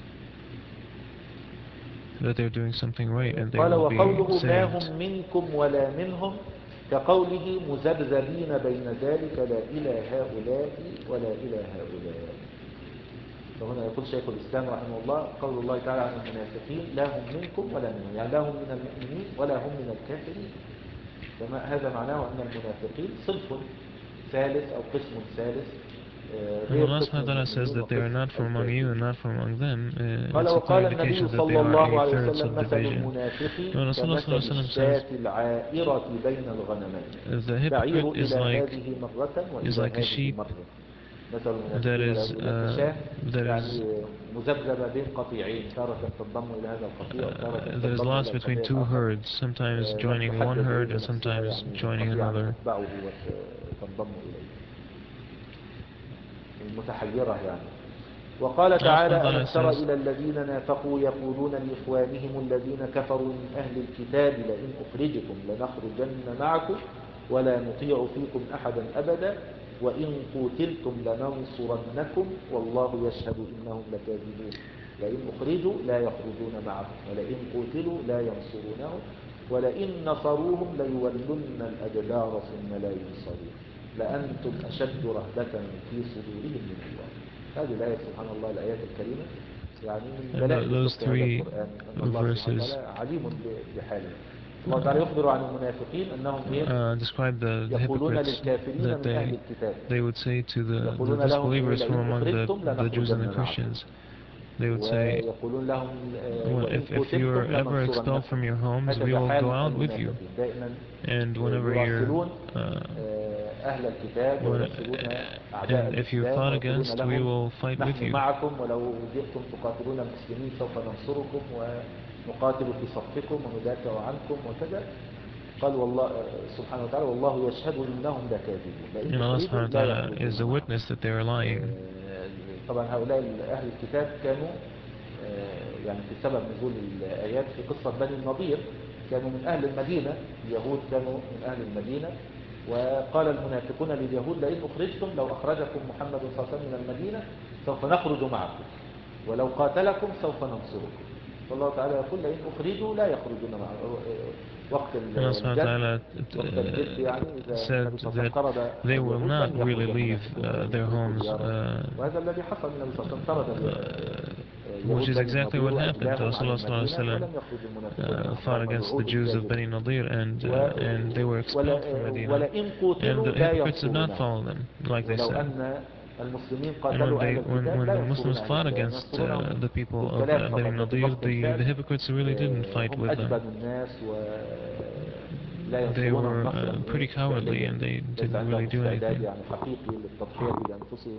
that they're doing something right, and they قال will be وقوله ما saved. هم منكم ولا منهم كقوله مذبذبين بين ذلك لا إلى هؤلاء ولا إلى هؤلاء. فهنا يقول شيخ الإسلام رحمه الله قول الله تعالى عن المنافقين لا هم منكم ولا منهم، يعني لا هم من المؤمنين ولا هم من الكافرين. فهذا معناه أن المنافقين صنف ثالث أو قسم ثالث And غير Allah قسم subhanahu wa ta'ala says المؤمنين that they are وقسم not from among you الكافرين. and not from among them. Uh, قال it's a clear وقال النبي indication that they صلى are الله a عليه third وسلم مثل subdivision. المنافق And Rasulullah sallallahu كمثل alaihi wasallam الشاة says, العائرة بين الغنمين the تعير hypocrite is إلى like هذه مرة is وإلى like a هذه sheep مرة. مثل that المنافقين لا is يقول لك uh, شاة that is يعني مذبذبة بين قطيعين، تارة تنضم إلى هذا القطيع وتارة uh, that is تنضم إلى lost between القطيع two الآخر. herds, sometimes لم joining one تحدد إيه herd and بنفسها sometimes يعني joining قطيعا another. تتبعه وتنضم إليه، المتحيرة يعني. وقال Allah subhanahu تعالى wa ألم ta'ala تر says, إلى الذين نافقوا يقولون لإخوانهم الذين كفروا من أهل الكتاب لئن أخرجتم لنخرجن معكم ولا نطيع فيكم أحدا أبدا وإن قتلتم لننصرنكم والله يشهد إنهم لكاذبون. لئن أخرجوا لا يخرجون معهم ولئن قتلوا لا ينصرونهم ولئن نصروهم ليولن الأدبار ثم لا ينصرون لأنتم أشد رهبة في صدورهم من الله. هذه الآية سبحان الله الآيات الكريمة يعني من and دلائل those صدق هذا three القرآن أن الله سبحانه verses وتعالى عليم بحاله. الله تعالى uh, يخبر عن المنافقين أنهم إيه؟ uh, describe the, the يقولون hypocrites للكافرين that من أهل they الكتاب they would say to the, the يقولون لهم إيه؟ disbelievers from لئن among the, أخرجتم the Jews and the لنخرجن معكم Christians. They would say, ويقولون لهم well, وإن if, if you قتلتم are ever expelled لننصرنكم. from your homes, we هكذا will حال go out with you. المنافقين دائما And whenever you're, يراسلون uh, أهل الكتاب when, ويراسلون أعداء and if you're الإسلام fought ويقولون against, we لهم will fight with نحن you. معكم ولو جئتم تقاتلون المسلمين سوف ننصركم ونقاتل في صفكم وندافع عنكم وكذا. قال والله سبحانه وتعالى والله يشهد إنهم لكاذبون لئن And Allah أخرجوا subhanahu wa لا ta'ala يخرجون is a معهم. witness that they are lying. طبعا هؤلاء أهل الكتاب كانوا يعني في سبب نزول الآيات في قصة بني النضير كانوا من أهل المدينة، اليهود كانوا من أهل المدينة وقال المنافقون لليهود لئن أخرجتم لو أخرجكم محمد صلى الله عليه وسلم من المدينة سوف نخرج معكم ولو قاتلكم سوف ننصركم. فالله تعالى يقول لئن أخرجوا لا يخرجون معكم. وقت And Allah subhanahu wa الجد ta'ala وقت الجد يعني uh, إذا said النبي صلى الله عليه that وسلم طرد they will اليهود not لم really يخرج leave المنافقون uh, ولم their يتركوا homes, ديارهم. uh, وهذا الذي حصل. النبي صلى الله عليه وسلم طرد uh, which يهود is بني exactly النضير what happened. وأجلاهم عن Rasulullah sallallahu alaihi المدينة wasallam ولم يخرج المنافقون uh, معهم fought رغم against the الوعود Jews of الكاذبة. Bani Nadir, and و- uh, and they were expelled from ولا- Medina, ولئن and the قتلوا لا hypocrites did not ينصرونهم. follow them, like they ولو said. أن المسلمين And when قاتلوا they أهل when الكتاب when لا the ينصرون Muslims أهل fought الكتاب against ينصرونهم uh, the people of بالكلام uh, Bani فقط لكن Nadir, وقت the the الفعل hypocrites really didn't fight هم with them. أجبن الناس ولا They ينصرونهم were نصرا uh, إيه pretty cowardly, فعليا and they ليس didn't عندهم really do استعداد anything. يعني حقيقي للتضحية بأنفسهم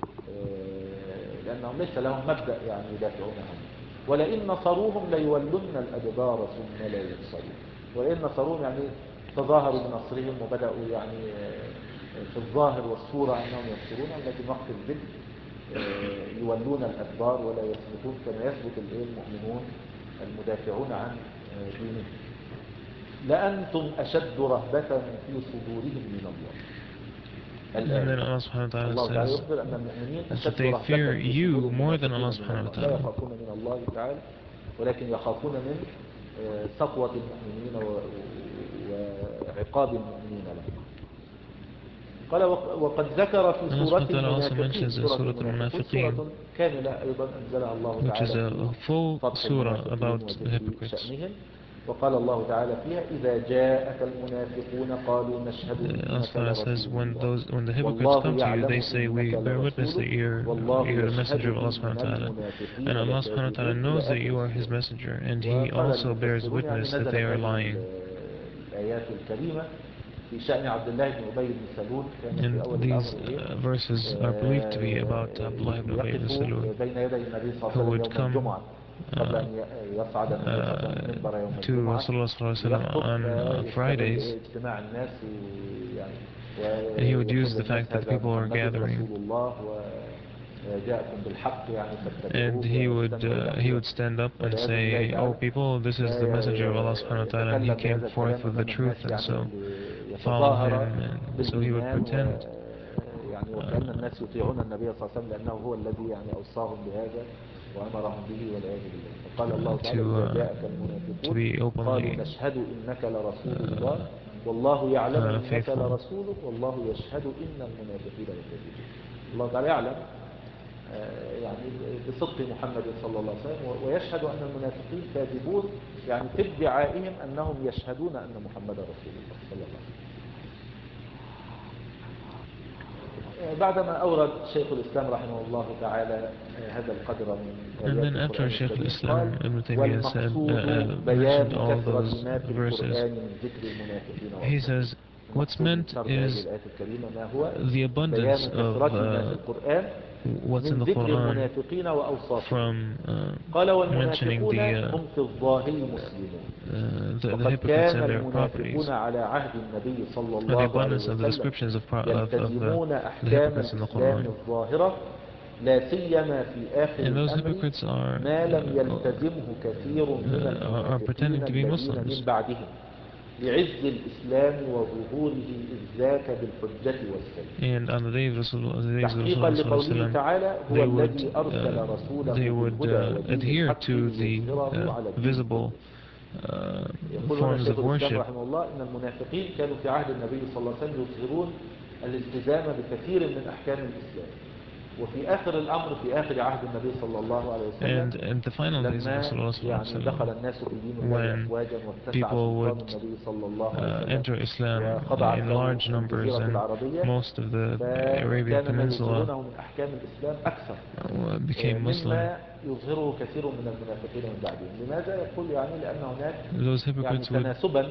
لأنهم ليس لهم مبدأ يعني يدافعون عنه. ولئن نصروهم ليولن الأدبار ثم لا ينصرون. ولئن نصروهم يعني تظاهروا بنصرهم وبدأوا يعني في الظاهر والصورة أنهم ينصرونهم لكن وقت الجد يولون الأدبار ولا يثبتون كما يثبت المؤمنون المدافعون عن دينهم. لأنتم أشد رهبة في صدورهم من الله. And then الآية Allah subhanahu wa ta'ala الله تعالى says يخبر أن المؤمنين that أشد they رهبة fear في you صدور more than المنافقين Allah من subhanahu wa الله. لا ta'ala. يخافون من الله تعالى ولكن يخافون من سطوة المؤمنين وعقاب المؤمنين لهم. قال وقد ذكر في Allah سورة subhanahu wa ta'ala also المنافقين mentions in سورة Surah المنافقون Al-Munafiqeen, سورة كاملة أيضا أنزلها الله which is تعالى a, في a full فتح surah المنافقين about the وذكر hypocrites. شأنهم. وقال الله تعالى فيها إذا جاءك المنافقون قالوا نشهد Uh, Allah إنك subhanahu wa ta'ala says, لرسول when الله those when the hypocrites والله come to you, يعلم they say, إنك we bear witness لرسوله that you're, والله you're the يشهد messenger of Allah إن subhanahu wa ta'ala. المنافقين And Allah subhanahu wa ta'ala لكاذبون إلى knows that آخر you are His السورة. messenger, and He وقال also bears المفسرون يعني witness that they نزلت are هذه lying. الآيات الكريمة في شأن عبد الله بن أبي بن سلول. كان في And أول الأمر these إيه uh, verses are believed to be about Abdullah ibn Ubay ibn يقف Salul, بين يدي النبي صلى الله عليه who وسلم would يوم come الجمعة قبل uh, أن يصعد النبي صلى الله عليه وسلم uh, المنبر يوم to الجمعة Rasulullah sallallahu alaihi wasallam ليخطب، on uh, فيستغل Fridays, اجتماع الناس ويعني and he would ويقول use the للناس fact that the هذا people are محمد gathering, رسول الله وجاءكم بالحق يعني and فاتبعوه he would واستمعوا uh, he له would stand up and والعياذ بالله say, "Oh تعالى. people, this is the messenger of Allah subhanahu wa ta'ala, and he يتكلم came بهذا forth الكلام with the أمام الناس truth, and يعني so follow ليتظاهر him." And so he would بالإيمان، و pretend يعني وكأن الناس يطيعون النبي صلى الله عليه وسلم لأنه هو الذي يعني أوصاهم بهذا وأمرهم به والعياذ بالله. فقال الله uh, تعالى: to إذا uh, جاءك to المنافقون be قالوا openly نشهد إنك لرسول الله uh, والله يعلم uh, إنك faithful. لرسوله والله يشهد إن المنافقين لكاذبون. الله تعالى يعلم يعني بصدق محمد صلى الله عليه وسلم، ويشهد أن المنافقين كاذبون يعني في ادعائهم أنهم يشهدون أن محمد رسول الله صلى الله عليه وسلم. بعدما أورد شيخ الإسلام رحمه الله تعالى هذا القدر من And آيات then after القرآن Shaykh الكريم قال: al-Islam Ibn Taymiyyah said, uh, والمقصود uh, mentioned بيان all كثرة those ما في verses, القرآن من ذكر المنافقين he وأوصافهم. says, what's المقصود من meant شرح هذه is الآية الكريمة ما هو the abundance بيان of كثرة ما في uh, القرآن what's in من the ذكر Quran المنافقين وأوصافهم. from uh, قال: mentioning والمنافقون the, uh, هم في الظاهر مسلمون، uh, the, the وقد hypocrites كان and their المنافقون properties, على عهد النبي صلى or the الله عليه abundance of the وسلم descriptions of, pro- of, of the, يلتزمون the أحكام hypocrites in the الإسلام Quran. الظاهرة لا سيما في آخر And those الأمر hypocrites are, ما لم uh, يلتزمه كثير من uh, are are المنافقين pretending to be الذين Muslims, من بعدهم لعز الإسلام وظهوره إذ ذاك بالحجة والسيف. and on the day of Rasulullah, the days of تحقيقا Rasulullah sallallahu alaihi لقوله wasallam, تعالى: هو they would الذي أرسل uh, رسوله they would بالهدى uh, ودين adhere الحق to the ليظهره uh, على الدين visible كله. uh, يقول هنا forms شيخ of الإسلام worship, رحمه الله إن المنافقين كانوا في عهد النبي صلى الله عليه وسلم يظهرون الالتزام بكثير من أحكام الإسلام، وفي آخر الأمر في آخر عهد النبي صلى الله عليه وسلم and in the final days of لما Rasulullah sallallahu alaihi يعني دخل wasallam, الناس في دين الله when أفواجا واتسع people سلطان would النبي صلى الله عليه uh, وسلم enter Islam وخضعت in له large numbers, الجزيرة and العربية، most of the Arabian فكان ما Peninsula يظهرونه من أحكام الإسلام أكثر uh, became Muslim. مما يظهره كثير من المنافقين من بعدهم. لماذا؟ يقول يعني لأن هناك Those يعني hypocrites would تناسبا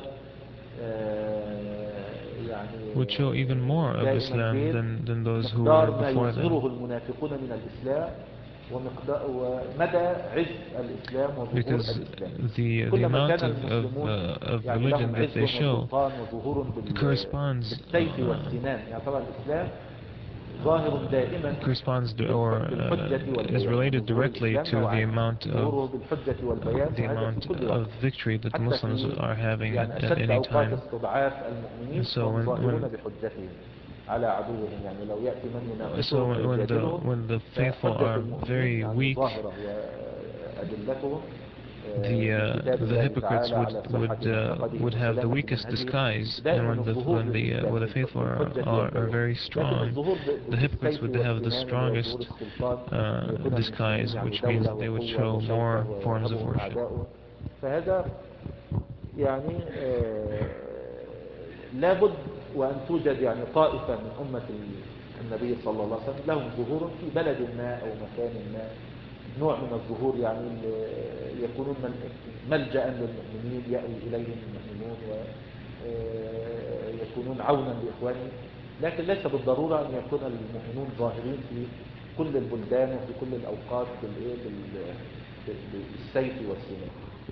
يعني would show even more of دائما Islam بين than, than those who were مقدار ما before them, يظهره المنافقون من الإسلام ومقدار ومدى عز الإسلام وظهور because الإسلام. the the كلما amount كان of of, المسلمون uh, of يعني religion لهم that عز they show وسلطان وظهور بال- corresponds بالسيف uh, والسنان، يعني طبعا الإسلام ظاهر دائما corresponds to, بالح- or uh, بالحجة is والبيان، يعني related ظهور directly الإسلام to the نوعان: amount of ظهوره بالحجة uh, والبيان، the وهذا في amount كل وقت، of victory that the حتى Muslims في are having at, يعني at أشد any أوقات time. استضعاف And المؤمنين so هم when ظاهرون when بحجتهم على عدوهم، يعني لو يأتي من so يناقشهم when when the ويجادلهم when the faithful فحجة are المؤمنين very يعني weak, ظاهرة وأدلتهم the من uh, كتاب the الله hypocrites تعالى would على صحة would uh, معتقدهم would have the وسلامة weakest منهجهم disguise, and دائما when the الظهور when the uh, للإسلام when the faithful are, بالحجة are are والبيان. very لكن strong, الظهور the hypocrites بالسيف would have the والسنان اللي هو ظهور strongest السلطان، uh, يكون المسلمين disguise, يعني which means دولة that they would وقوة show وشوكة more forms of ويرهبهم worship. أعداؤهم. فهذا يعني آه لابد وأن توجد يعني طائفة من أمة النبي صلى الله عليه وسلم لهم ظهور في بلد ما أو مكان ما، نوع من الظهور يعني يكونون ملجأ للمؤمنين يأوي إليهم المؤمنون ويكونون عونا لإخوانهم، لكن ليس بالضرورة أن يكون المؤمنون ظاهرين في كل البلدان وفي كل الأوقات بالسيف والسنان.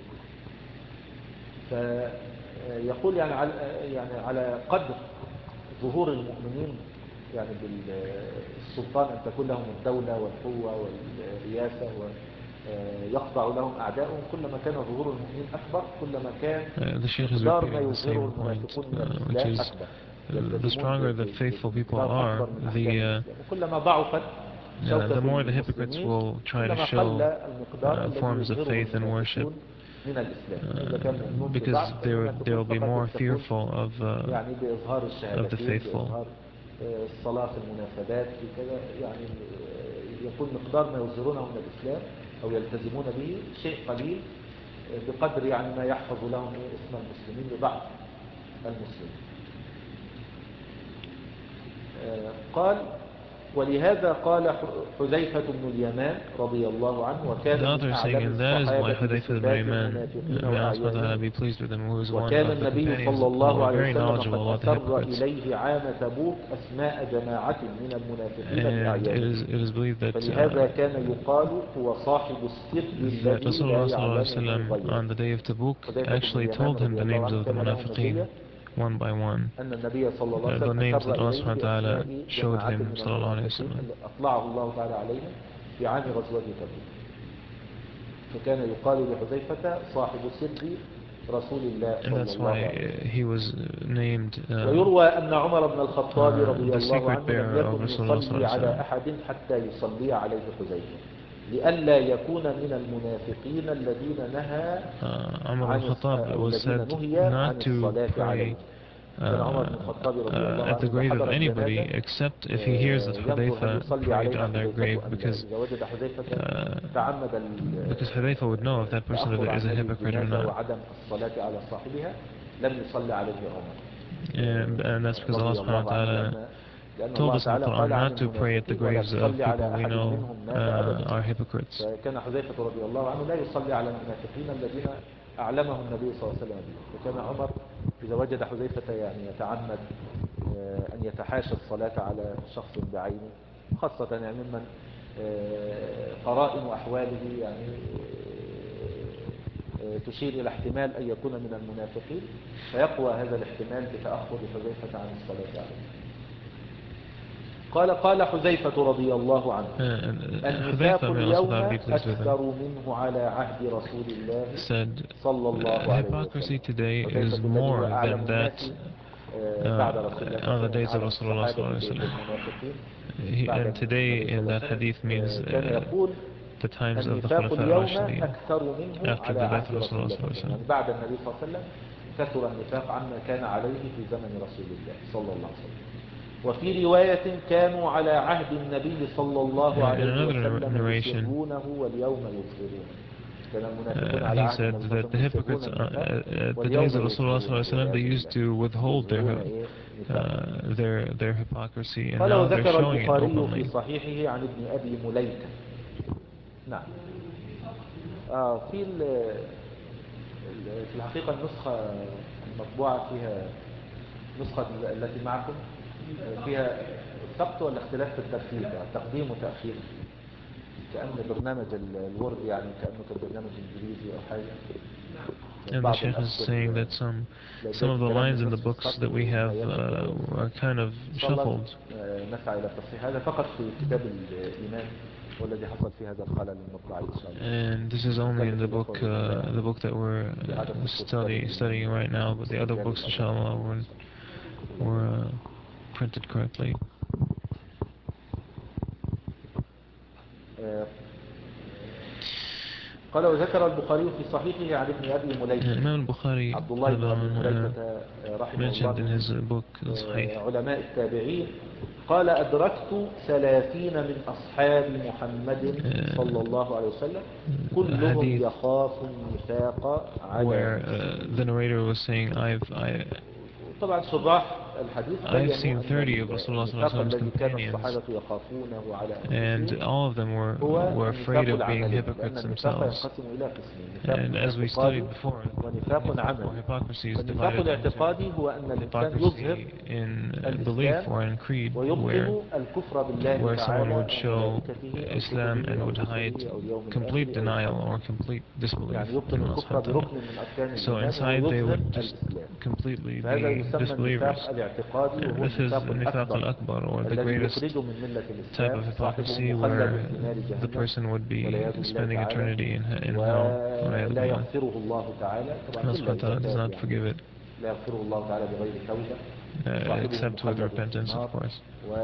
فيقول يعني على يعني على قدر ظهور المؤمنين يعني بالسلطان أن تكون لهم الدولة والقوة والرياسة ويخضع لهم أعداؤهم، كلما كان ظهور المؤمنين أكبر كلما كان Uh, the Shaykh is مقدار ما repeating the يظهره same point, المنافقون من uh, which الإسلام is أكبر، uh, the يلتزمون stronger the faithful people بمقدار are, أكبر من أحكام the uh, الإسلام، وكلما ضعفت uh, شوكة the more the hypocrites المسلمين will try to كلما قل show المقدار uh, الذي forms of يظهره faith and worship, المنافقون من الإسلام. إذا كان uh, المؤمنون في because ضعف there there فالمنافقون will be فقط more يكتفون fearful of uh, يعني بإظهار of the الشهادتين، faithful. بإظهار الصلاة في المناسبات في كذا، يعني يكون مقدار ما يظهرونه من الإسلام أو يلتزمون به شيء قليل بقدر يعني ما يحفظ لهم اسم المسلمين لضعف المسلمين. قال ولهذا قال ح- حذيفة بن اليمان رضي الله عنه وكان The من author is saying, أعلم and that is why الصحابة Hudayfa ibn بصفات Ayman, المنافقين may Allah subhanahu wa ta'ala وأعيانهم. be pleased with him, who is one وكان of the النبي companions صلى who الله are عليه very وسلم knowledgeable قد about the أسر hypocrites. إليه عام تبوك أسماء جماعة من المنافقين And it is, بأعيانهم، it is believed that فلهذا uh, كان يقال هو صاحب السر that الذي لا Rasulullah sallallahu alaihi يعلمه wasallam غيره. on the day of Tabuk حذيفة بن actually اليمان told him رضي the الله names عنه of the كان له munafiqeen مزية one by one, أن النبي صلى الله عليه uh, the وسلم names أسر that Allah إليه subhanahu wa ta'ala بأسماء showed جماعة him من sallallahu alaihi المنافقين wasallam. أطلعه الله تعالى عليهم في عام غزوة تبوك، فكان يقال لحذيفة صاحب سر رسول الله And صلى that's الله why عليه وسلم. uh, he was named uh, ويروى أن عمر بن الخطاب uh, رضي the الله secret عنه لم bearer of يكن Rasulullah sallallahu يصلي alaihi على wasallam. أحد حتى يصلي عليه حذيفة لئلا يكون من المنافقين الذين نهى Uh, Umar عن al-Khattab أو was الذين said نهي عن not to الصلاة عليه. pray كان عمر uh, بن الخطاب رضي uh, الله at عنه the إذا grave of حضر anybody الجنازة except if he hears that ينظر هل Hudayfa يصلي prayed عليها on their grave, حذيفة أم لا. because إذا وجد حذيفة uh, تعمد because Hudayfa would know if that person التأخر عن is a هذه hypocrite or الجنازة not. وعدم الصلاة على صاحبها لم يصلي عليه عمر And, and that's because Allah رضي subhanahu الله wa عنه، ta'ala لأن لأن told الله us in the تعالى Quran قال عن not to pray at the المنافقين ولا graves of تصلي على people we أحد know منهم uh, مات أبدا. are hypocrites. فكان حذيفة رضي الله عنه لا يصلي على المنافقين الذين أعلمه النبي صلى الله عليه وسلم به. وكان عمر إذا وجد حذيفة يعني يتعمد أن يتحاشى الصلاة على شخص بعينه، خاصة يعني ممن قرائن أحواله يعني تشير إلى احتمال أن يكون من المنافقين، فيقوى هذا الاحتمال بتأخر حذيفة عن الصلاة عليه. قال قال حذيفة رضي الله عنه النفاق اليوم أكثر منه على عهد رسول الله صلى الله عليه hypocrisy وسلم. today is حذيفة الذي هو more أعلم than الناس that بعد رسول الله uh, صلى الله on the عليه وسلم days of أعلم Rasulullah الصحابة sallallahu alaihi wasallam. بالمنافقين He, بعد and today النبي صلى in الله that عليه وسلم hadith means كان uh, يقول the times of the النفاق Khulafa اليوم al-Rashidin أكثر منه after على the death عهد of رسول Rasulullah الله صلى الله sallallahu عليه alaihi وسلم، يعني wasallam. بعد النبي صلى الله عليه وسلم كثر النفاق عما كان عليه في زمن رسول الله صلى الله عليه وسلم. وفي رواية كانوا على عهد النبي صلى الله Uh, in عليه another وسلم narration, يسرونه واليوم يظهرونه. كان المنافقون uh, على he عهد said النبي صلى الله that the عليه وسلم يسرون hypocrites uh, النفاق at the واليوم days of Rasulullah sallallahu يظهرونه alaihi wasallam, they والعياذ used بالله. to withhold their يظهرون إيه نفاقهم. uh, their their hypocrisy, and قال now they're وذكر showing it البخاري في openly. صحيحه عن ابن أبي مليكة. نعم. آه في ال- في الحقيقة النسخة المطبوعة فيها نسخة التي معكم فيها سقط ولا اختلاف في الترتيب، يعني تقديم وتأخير، كأن برنامج الوورد يعني كأنه كبرنامج إنجليزي أو حاجة. And the Sheikh is saying that some some of the lines in the books that we have uh, are kind of shuffled. نسعى إلى تصحيح هذا فقط في كتاب الإيمان والذي حصل في هذا الخلل المطبعي إن شاء الله. And this is only in the book uh, the book that we're uh, study, studying right now, but the other books, inshallah, were, were uh, printed correctly. قال وذكر البخاري في صحيحه عن ابن أبي مليكة Imam al-Bukhari عبد الله بن أبي مليكة uh, رحمه الله mentioned in his من book Sahih, علماء التابعين قال أدركت ثلاثين من أصحاب محمد صلى الله عليه وسلم كلهم يخاف النفاق على where uh, the narrator was saying, I've I, طبعا شراح الحديث I've بينوا seen أن thirty of النفاق Rasulullah's الذي كان companions, الصحابة يخافونه على and أنفسهم all of them were هو were النفاق afraid of being العملي، لأن hypocrites النفاق themselves. ينقسم إلى قسمين: And نفاق as we اعتقادي studied before, ونفاق nifaq or عملي. hypocrisy is فالنفاق divided into الاعتقادي هو أن الإنسان يظهر hypocrisy in uh, belief الإسلام or in creed, where ويبطن الكفر بالله where someone تعالى would أو show ملائكته أو Islam كتبه and أو would hide رسله أو اليوم complete الآخر أو denial القدر، or complete disbelief يعني in يبطن Allah الكفر subhanahu wa ta'ala. بركن من أركان So الإيمان وهو inside they يظهر would just الإسلام. completely فهذا be يسمى disbelievers. النفاق الاعتقادي And وهو this is النفاق the nifaq الأكبر al-akbar, or the الذي greatest يخرج من ملة type الإسلام، of صاحبه hypocrisy, مخلد where في نار the جهنم person would be والعياذ بالله spending تعالى، eternity in, in hell. ولا يغفره الله تعالى طبعا Allah إلا subhanahu wa إذا ta'ala does تاب، not يعني forgive it, لا يغفره الله تعالى بغير توبة، uh, صاحبه except with مخلد في repentance, of النار. course. و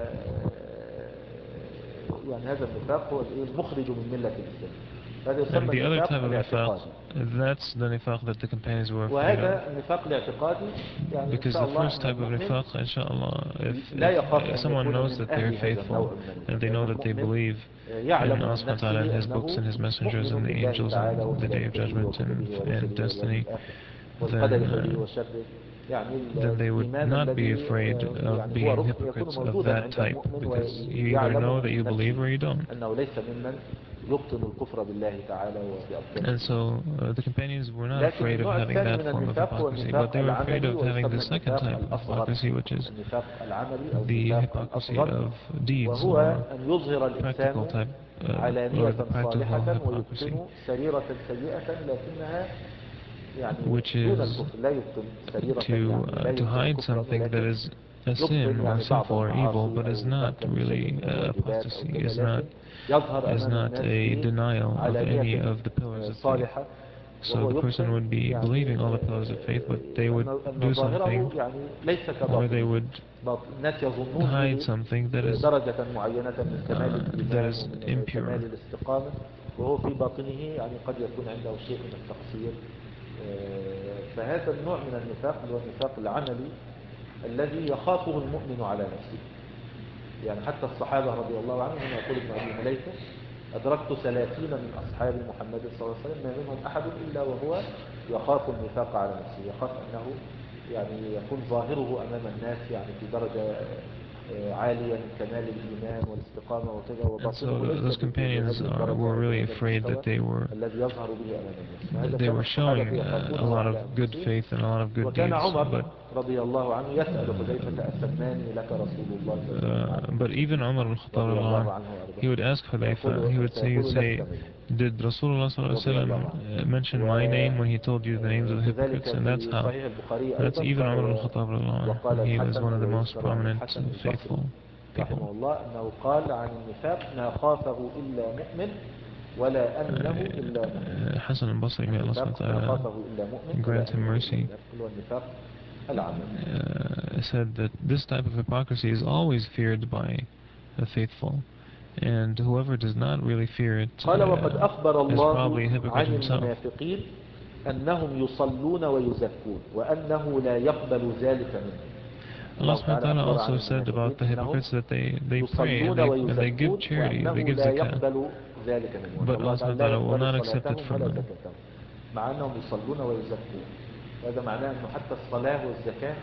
يعني هذا النفاق هو المخرج من ملة الإسلام، هذا And يسمى the other type النفاق of nifaq, الاعتقادي. that's the nifaq that the companions were afraid of. وهذا النفاق الاعتقادي يعني إن Because شاء the الله first أن type of المؤمن nifaq, inshallah, if, لا يخاف if أن someone يكون knows من that أهل they're هذا النوع faithful, من and النفاق، they لأن know that they المؤمن believe يعلم in Allah من subhanahu wa ta'ala and نفسه His books أنه and His messengers مؤمن and the بالله angels تعالى and the day of وملائكته judgment and, وكتبه and ورسله واليوم destiny, الآخر والقدر then خيره uh, وشره، يعني then they would الإيمان not be الذي afraid of يعني هو being ركن يكون hypocrites of موجودا that عند type, المؤمن because you either know ويعلمه that you من believe نفسه or you don't. أنه ليس ممن يبطن الكفر بالله تعالى وبأركانه. And so uh, the companions were not لكن afraid of النوع having الثاني that من form of النفاق هو hypocrisy, but النفاق they were afraid العملي of having ويسمى the second النفاق type of الأصغر. hypocrisy, which is النفاق العملي أو the النفاق hypocrisy الأصغر، of deeds, وهو or أن يظهر practical الإنسان type, uh, علانية or the practical صالحة hypocrisy, ويبطن سريرة سيئة لكنها يعني which دون is الكفر. لا يبطن سريرة to يعني لا uh, to ينكر hide كفرا، something that ولكن is a sin يبطن or يعني بعض sinful or evil, المعاصي but أو is not ترك شيء really من uh, الواجبات أو apostasy, كذا، is not لكن يظهر is أمام not الناس a denial of any بعلانية of the pillars of faith. صالحة، So وهو the person يبطن would be يعني believing all the pillars of faith, but they would أن أن do ظاهره something, يعني ليس or they كباطنه. would باطن- الناس يظنون hide به something that is درجة معينة من كمال uh, that الإيمان is ومن impure. كمال الاستقامة، وهو في باطنه يعني قد يكون عنده شيء من التقصير. آه، فهذا النوع من النفاق هو النفاق العملي الذي يخافه المؤمن على نفسه. يعني حتى الصحابة رضي الله عنهم، هنا يقول ابن أبي مليكة: أدركت ثلاثين من أصحاب محمد صلى الله عليه وسلم ما منهم أحد إلا وهو يخاف النفاق على نفسه، يخاف أنه يعني يكون ظاهره أمام الناس يعني في درجة آه، عالية من كمال الإيمان والاستقامة وكذا، And so وباطنه th- those ليس ب- companions بهذه are, الدرجة were أو really بهذا afraid المستوى that they were الذي يظهر به أمام الناس. فهذا they كان were الصحابة showing uh, a يخافونه lot على of good أنفسهم. faith and a lot of good وكان deeds, عمر but رضي الله عنه يسأل حذيفة: أسماني لك رسول الله صلى الله عليه uh, وسلم؟ but even Umar رضي الله al-Khattab, عنه وأرضاه. he would ask Hudayfa, he فيقول would say, he would فيقول: لست say, منهم، did Rasulullah sallallahu alaihi رضي الله عنه. wasallam uh, mention my name when he told you the names of the hypocrites? وكذلك And that's في how, صحيح البخاري that's أيضا even Umar قال، al-Khattab radiallahu anhu, وقال when he was الحسن، one of the most ويذكر عن prominent الحسن uh, البصري faithful people. رحمه الله أنه قال عن النفاق: ما خافه إلا مؤمن ولا أمنه إلا مؤمن. uh, Hassan al-Basri, may Allah subhanahu النفاق wa ما ta'ala خافه إلا مؤمن ولا grant him أمنه إلا mercy, منافق، هو النفاق العملي. uh, said that this type of hypocrisy is always feared by the faithful, and whoever does not really fear it قال: وقد uh, أخبر is الله probably a hypocrite عن himself. المنافقين أنهم يصلون ويزكون وأنه لا يقبل ذلك منهم. Allah الله subhanahu wa تعالى ta'ala أخبر عن also said المنافقين about the أنهم hypocrites that they, they pray and يصلون they, and they give ويزكون charity, they وأنه give لا zakah, يقبل ذلك منهم، وأن but الله Allah تعالى subhanahu wa لا ta'ala will يقبل not accept it صلاتهم from ولا them. زكاتهم، مع أنهم يصلون ويزكون. هذا معناه أنه حتى الصلاة والزكاة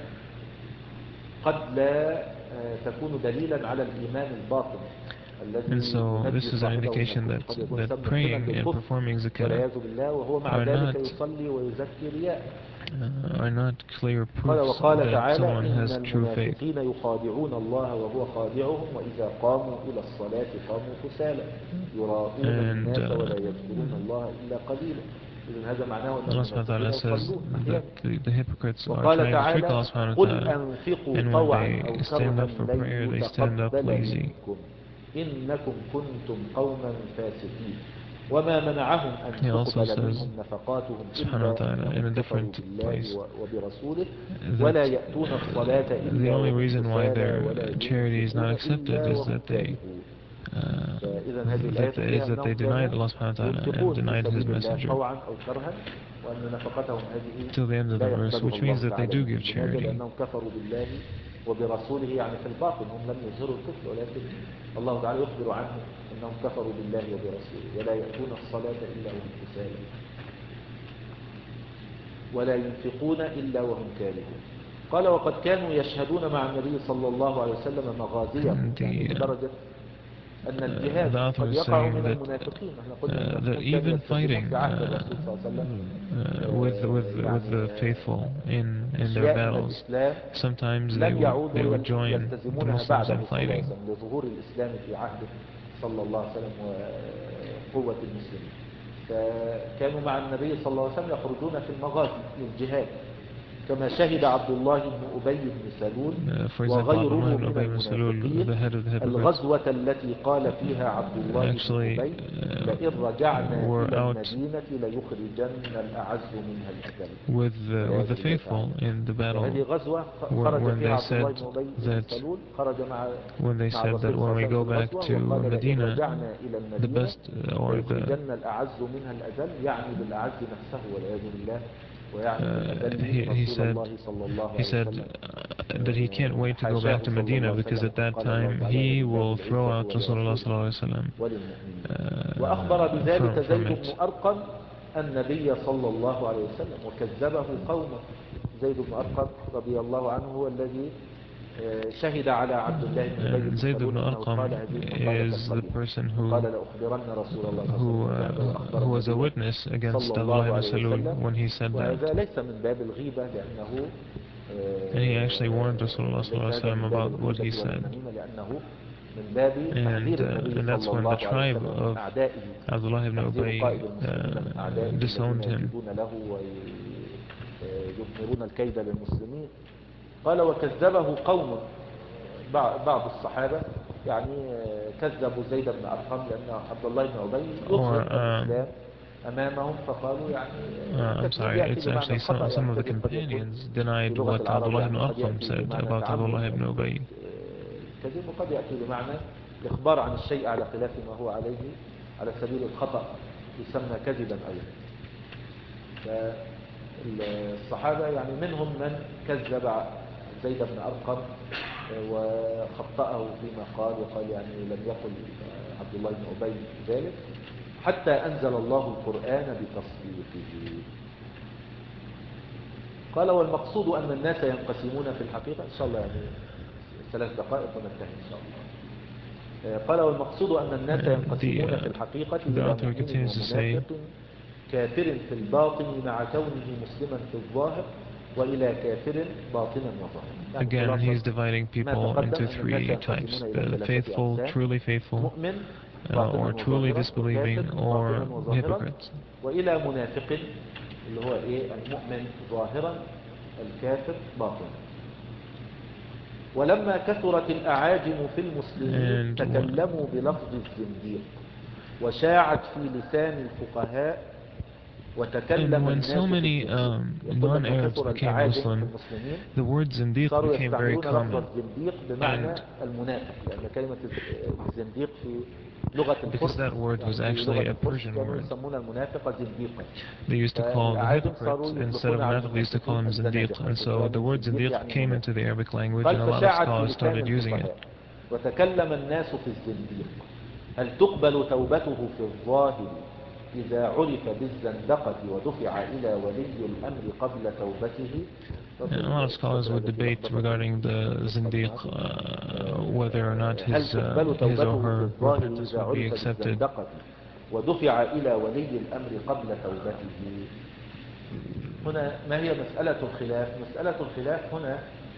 قد لا آه، تكون دليلا على الإيمان الباطن الذي And so ينجي this is an صاحبه من indication الكفر، that, قد يكون that سبب مبطنا praying and للكفر performing zakah والعياذ بالله، وهو مع are ذلك not, يصلي ويزكي رياء. uh, are not clear قال: proofs وقال that تعالى: someone إن has true faith. المنافقين يخادعون الله وهو خادعهم وإذا قاموا إلى الصلاة قاموا كسالى يراءون And الناس uh, ولا يذكرون الله إلا قليلا. إذن هذا معناه أن Allah subhanahu wa المنافقين ta'ala says يصلون that أحيانا. the, the hypocrites are وقال trying to trick تعالى: Allah subhanahu wa قل ta'ala, أنفقوا and when طوعا أو they stand كرها up for لن prayer, they stand up يتقبل lazy. منكم إنكم كنتم قوما فاسقين وما منعهم أن He also تقبل says, منهم نفقاتهم subhanahu wa إلا ta'ala, in أنهم a كفروا different بالله place, و- وبرسوله that ولا يأتون الصلاة uh, the إلا only وهم reason why كسالى their ولا charity is not ينفقون accepted إلا is وهم that they كارهون. uh, فإذا هذه الآية that, فيها is that they أنهم كانوا denied Allah subhanahu wa ta'ala and ينفقون في denied His سبيل الله messenger طوعا أو كرها، وأن نفقتهم هذه till the end of لا the verse, يقبلها which means الله that they تعالى do منهم. give لماذا؟ charity. لأنهم كفروا بالله وبرسوله، يعني في الباطن هم لم يظهروا الكفر، ولكن الله تعالى يخبر عنهم أنهم كفروا بالله وبرسوله ولا يأتون الصلاة إلا وهم كسالى ولا ينفقون إلا وهم كارهون. قال: وقد كانوا يشهدون مع النبي صلى الله عليه وسلم مغازيه، يعني The, لدرجة أن uh, الجهاد the author قد is يقع saying من that المنافقين. احنا قلنا uh, that المنافقون كانوا even يستخدمون fighting في عهد uh, الرسول صلى الله عليه وسلم uh, with with with يعني the faithful in in their أشياء من battles, الإسلام sometimes they لم would they يعودوا would join the يلتزمونها Muslims بعده in صلى الله عليه fighting. وسلم لظهور الإسلام في عهده صلى الله عليه وسلم وقوة المسلمين. فكانوا مع النبي صلى الله عليه وسلم يخرجون في المغازي للجهاد، كما شهد عبد الله بن أبي بن سلول Uh, for example, Abdullah وغيره ibn من Ubay ibn Salul, المنافقين the head of the hypocrites, الغزوة التي قال فيها عبد الله بن actually أبي: uh, لئن رجعنا were إلى out المدينة ليخرجن الأعز منها الأذل with uh, with والعياذ the بالله تعالى. faithful in the battle فهذه غزوة when, خرج when فيها they عبد الله said بن أبي بن that سلول، خرج مع when they مع said that الرسول صلى when الله we عليه وسلم go في back الغزوة، to وقال: لئن Medina, رجعنا إلى the المدينة best uh, or the ليخرجن الأعز منها الأذل، يعني بالأعز نفسه والعياذ بالله، ويعني uh, بالأذل he he رسول said الله صلى الله he عليه said وسلم. uh, that he can't wait to go حاشاه back to صلى الله Medina, عليه because وسلم، at that قال الله time تعالى: he ولله will throw العزة out Rasulullah ولرسوله sallallahu alaihi wasallam وللمؤمنين. وأخبر uh, بذلك from زيد from بن it. أرقم النبي صلى الله عليه وسلم وكذبه قومه. زيد بن أرقم رضي الله عنه هو الذي شهد على عبد الله بن أبي بن Zayd سلول ibn أنه قال Arqam هذه المقالة is the القبيحة person وقال who لأخبرن رسول الله صلى الله عليه who وسلم بهذا uh, وأخبر who was a النبي witness against صلى Abdullah الله ibn عليه Salul وسلم. when he said وهذا that. ليس من باب الغيبة لأنه And he actually warned آه، Rasulullah ليس sallallahu alaihi هذا wasallam من باب about what الغيبة he ولا said. النميمة لأنه من باب And تحذير uh, النبي and that's صلى when the الله عليه tribe وسلم من of أعدائه، Abdullah ibn تحذير قائد Ubay المسلمين من uh, أعدائه الذين disowned him. يكيدون له ويضمرون الكيد للمسلمين. قال وكذبه قوم، بعض الصحابة يعني كذبوا زيد بن أرقم لأن عبد الله بن أبي Or يظهر um, الإسلام أمامهم، فقالوا يعني uh, I'm التكذيب sorry, يأتي it's بمعنى actually الخطأ، some يعني some of the الكذب قد يكون companions في denied لغة what العرب Abdullah يعني ibn قد Arqam يأتي said بمعنى about تعمد Abdullah ibn Ubay. الكذب، وقد يأتي بمعنى الإخبار عن الشيء على خلاف ما هو عليه على سبيل الخطأ، يسمى كذبا أيضا. فالصحابة يعني منهم من كذب زيد بن أرقم وخطأه فيما قال، وقال يعني لم يقل عبد الله بن أبي ذلك، حتى أنزل الله القرآن بتصديقه. قال والمقصود أن الناس ينقسمون في الحقيقة، إن شاء الله يعني ثلاث دقائق وننتهي إن شاء الله. قال والمقصود أن الناس And the, ينقسمون في uh, الحقيقة the إلى author مؤمن continues to say, ومنافق، كافر في الباطن مع كونه مسلما في الظاهر، وإلى كافر باطنا وظاهرا. يعني again, خلاصة he's dividing ما people تقدم into أن الناس three types: ينقسمون إلى the ثلاثة faithful, أقسام: truly faithful, مؤمن uh, باطنا or truly وظاهرا، وكافر disbelieving, باطنا or وظاهرا، hypocrites. وإلى منافق اللي هو إيه المؤمن ظاهرا الكافر باطنا. ولما كثرت الأعاجم في المسلمين And تكلموا بلفظ الزنديق، وشاعت في لسان الفقهاء، And وتكلم when الناس so في many الزنديق. um, يقول لما non-Arabs كثر became الأعاجم في Muslim, المسلمين the word Zindiq صاروا became very يستعملون لفظ common. الزنديق بمعنى And المنافق، لأن كلمة الزنديق في لغة because الفرس، that word يعني was في لغة actually a الفرس Persian كانوا word, يسمون المنافق زنديقا. they used to call the فالأعاجم hypocrites, صاروا instead يطلقون of على munafiq, they used to call المنافقين him Zindiq. الزنادقة، And so فكان the word الزنديق Zindiq يعني came منافق. into the Arabic language, قال and a lot of فشاعت في scholars لسان started using it. الفقهاء، وتكلم الناس في الزنديق، هل تقبل توبته في الظاهر إذا عرف بالزندقة ودفع إلى ولي الأمر قبل توبته. And a lot of scholars would debate regarding the Zindiq, uh, whether or not هل his, uh, تقبل his or توبته في her الظاهر repentance إذا would be عرف accepted. بالزندقة ودفع إلى ولي الأمر قبل توبته. هنا ما هي مسألة الخلاف؟ مسألة الخلاف هنا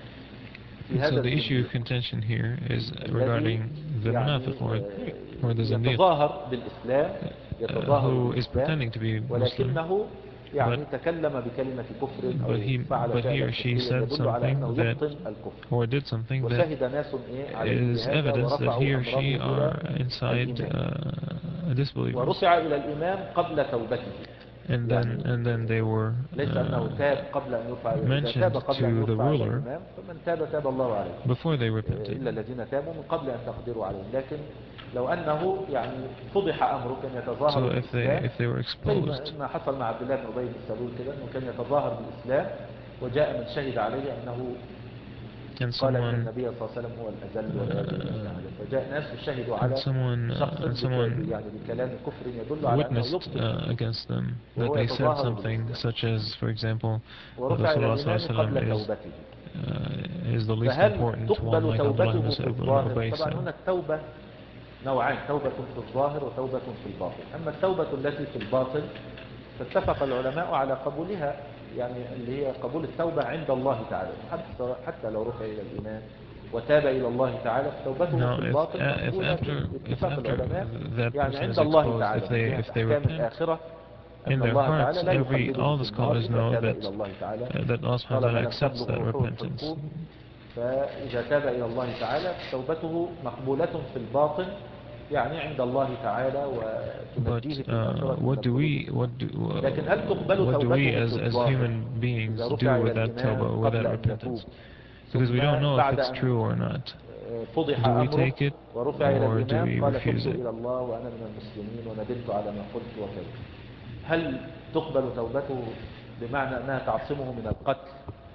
في So هذا the issue الزنديق of contention here is الذي regarding the يعني munafiq or, or the Zindiq, يتظاهر بالإسلام، uh, يتظاهر who is بالإسلام، pretending to be Muslim, ولكنه but يعني تكلم بكلمة كفر but أو he فعل but he فعلا or she كفريا said يدل على something أنه that يبطن الكفر. or did something that وشهد ناس إيه عليه is بهذا evidence that he ورفعوا or she أمره إلى are inside الإمام، uh, disbelievers. ورفع إلى الإمام قبل توبته. And يعني then and then they were ليس أنه uh, تاب قبل أن يرفع، إذا تاب mentioned قبل أن to the يرفع إلى ruler الإمام فمن تاب تاب الله عليه، before they repented. إلا الذين تابوا من قبل أن تقدروا عليهم. لكن لو أنه يعني فضح أمره كان يتظاهر So if they بالإسلام، if they were زي exposed, ما حصل مع عبد الله بن أبي بن سلول كده، أنه كان يتظاهر بالإسلام وجاء من شهد عليه أنه and قال إن someone النبي صلى الله عليه وسلم هو الأذل والعياذ بالله uh, تعالى، فجاء ناس وشهدوا and على someone شخص uh, and بك someone يعني بكلام كفر يدل على أنه witnessed يبطن uh, against them that وهو they said يتظاهر something بالإسلام، such as, for example, that ورفع إلى Rasulullah الإمام sallallahu alaihi wasallam قبل is توبته. uh, is the least فهل important one, تقبل like Abdullah ibn توبته في الظاهر؟ Ubay طبعا said. هنا التوبة نوعين: توبة في الظاهر وتوبة في الباطن. أما التوبة التي في الباطن فاتفق العلماء على قبولها، يعني اللي هي قبول التوبة عند الله تعالى، حتى لو رفع إلى الإمام وتاب إلى الله تعالى فتوبته Now, في if الباطن uh, if مقبولة after if باتفاق after العلماء، that يعني person عند is الله exposed, تعالى if من they جهة if they أحكام repent الآخرة، in أن their الله hearts, تعالى لا every يخلده all في the النار scholars إذا know تاب that إلى الله تعالى uh, that Allah subhanahu wa طالما ta'ala لم accepts تبلغ that روحه repentance. الحلقوم. فإذا تاب إلى الله تعالى فتوبته مقبولة في الباطن، يعني عند الله تعالى، But وتنجيه في uh, الآخرة من what do الخلود we في النار. what do لكن هل uh, تقبل what do we توبته في as as الظاهر human beings إذا do رفع إلى with that الإمام tawbah or with قبل that أن يتوب، repentance? Because ثم we don't know if بعد it's أن true or not. فضح Do we أمره take it ورفع إلى or do الإمام we قال refuse تبت it? إلى الله وأنا من المسلمين وندمت على ما قلت وكذا، هل تقبل توبته بمعنى أنها تعصمه من القتل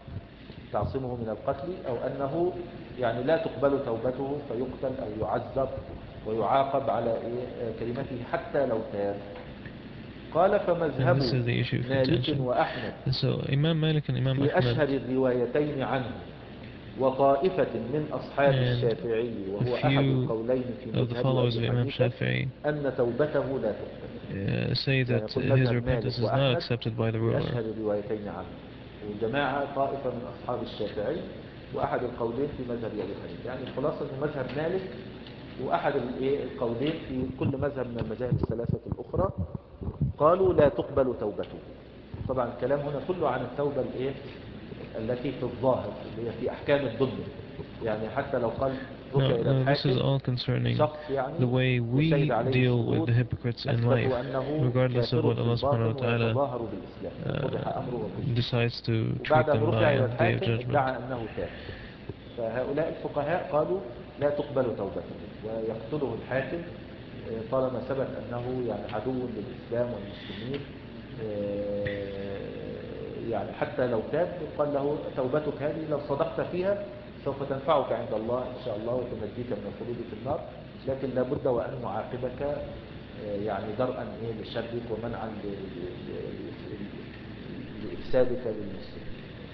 تعصمه من القتل أو أنه يعني لا تقبل توبته فيقتل أو يعذب ويعاقب على كلمته حتى لو تاب؟ قال And this فمذهب is the issue of مالك contention. وأحمد And so Imam Malik and Imam في أشهر Ahmad الروايتين عنه وطائفة من أصحاب and الشافعي a وهو أحد few القولين في of the مذهب followers أبي of Imam حنيفة Shafi'i أن توبته لا تقبل. uh, say يعني that يقول his مذهب مالك repentance is not وأحمد accepted by the في ruler. أشهر الروايتين عنه، وجماعة طائفة من أصحاب الشافعي وأحد القولين في مذهب أبي حنيفة. يعني الخلاصة أن مذهب مالك وأحد القولين في كل مذهب من المذاهب الثلاثة الأخرى قالوا لا تقبل توبته. طبعا الكلام هنا كله عن التوبة الإيه؟ التي في الظاهر اللي هي في أحكام الدنيا. يعني حتى لو قال رفع No, إلى no, this is الحاكم all concerning شخص يعني the way وشهد we عليه deal with الشهود the hypocrites in life, أثبتوا أنه regardless of كافر what في Allah الباطن subhanahu wa ta'ala ويتظاهر بالإسلام وفضح أمره uh, وكفره، decides to treat وبعد أن them رفع lie إلى on the day of الحاكم judgment. ادعى أنه كافر. فهؤلاء الفقهاء قالوا لا تقبل توبته ويقتله الحاكم طالما ثبت أنه يعني عدو للإسلام والمسلمين. يعني حتى لو تاب قال له توبتك هذه لو صدقت فيها سوف تنفعك عند الله إن شاء الله وتنجيك من الخلود في النار، لكن لابد وأن نعاقبك يعني درءا إيه لشرك ومنعا لإفسادك للمسلمين.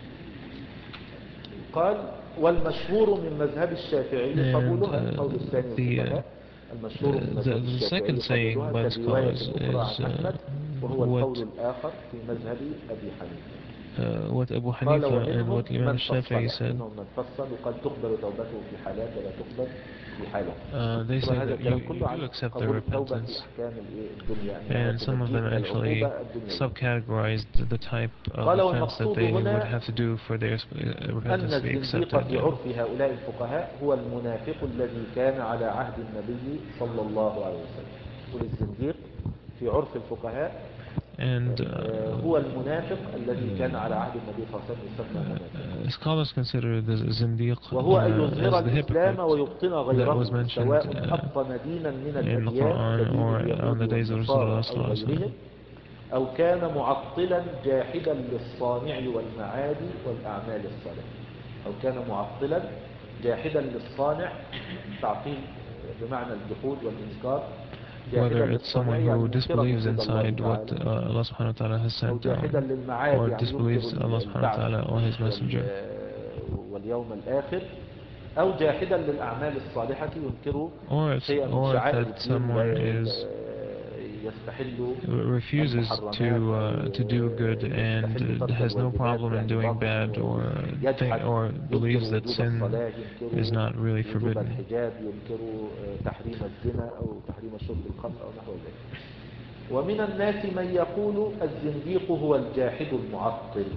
قال والمشهور من مذهب الشافعي And قبولها، uh, القول الثاني the, uh, للفقهاء المشهور من uh, مذهب the, the الشافعي second saying قبولها by the كالرواية scholars الأخرى عن is uh, أحمد، وهو what القول الآخر في مذهب أبي حنيفة. uh, what Abu قال Hanifa and ومنهم what Imam من فصل، Shafi'i said. منهم من فصل وقال تقبل توبته في حالات ولا تقبل في حالات. Uh, they طبعا say هذا that you, الكلام you كله عن do accept their قبول التوبة في repentance, أحكام الدنيا أنها and some of تنجيه them من actually العقوبة الدنيوية. subcategorized the type of قال offense that والمقصود they would هنا have to do for their أن repentance to be الزنديق accepted. في Yeah. عرف هؤلاء الفقهاء هو المنافق الذي كان على عهد النبي صلى الله عليه وسلم. والزنديق في عرف الفقهاء And هو uh, المنافق الذي كان على عهد النبي صلى الله عليه وسلم يسمى uh, منافقا، scholars consider the zindiq وهو أن uh, يظهر as the الإسلام hypocrite ويبطن that was غيره mentioned سواء uh, أبطن دينا من in the الأديان Quran كدين or on اليهود the days of والنصارى Rasulullah أو sallallahu alaihi غيرهم، wasallam. أو كان معطلا جاحدا للصانع والمعاد والأعمال الصالحة. أو كان معطلا جاحدا للصانع، تعطيل بمعنى الجحود والإنكار، جاحدا Whether it's للصانع someone يعني who منكرا disbelieves وجود الله inside what تعالى، uh, Allah subhanahu wa ta'ala has أو sent جاحدا down, للمعاد or يعني ينكر disbelieves Allah subhanahu wa البعث ta'ala or His messenger, واليوم الآخر، أو جاحدا للأعمال الصالحة ينكر or if, شيئا من or if شعائر that الدين، someone لا is يستحل refuses المحرمات to أو uh, to do good يستحل and ترك has no الواجبات problem in يعني doing باطنا، bad, or يجحد think, or ينكر believes that وجوب sin الصلاة، ينكر is not really وجوب forbidden. الحجاب، ينكر تحريم الزنا أو تحريم شرب الخمر أو نحو ذلك. ومن الناس من يقول الزنديق هو الجاحد المعطل،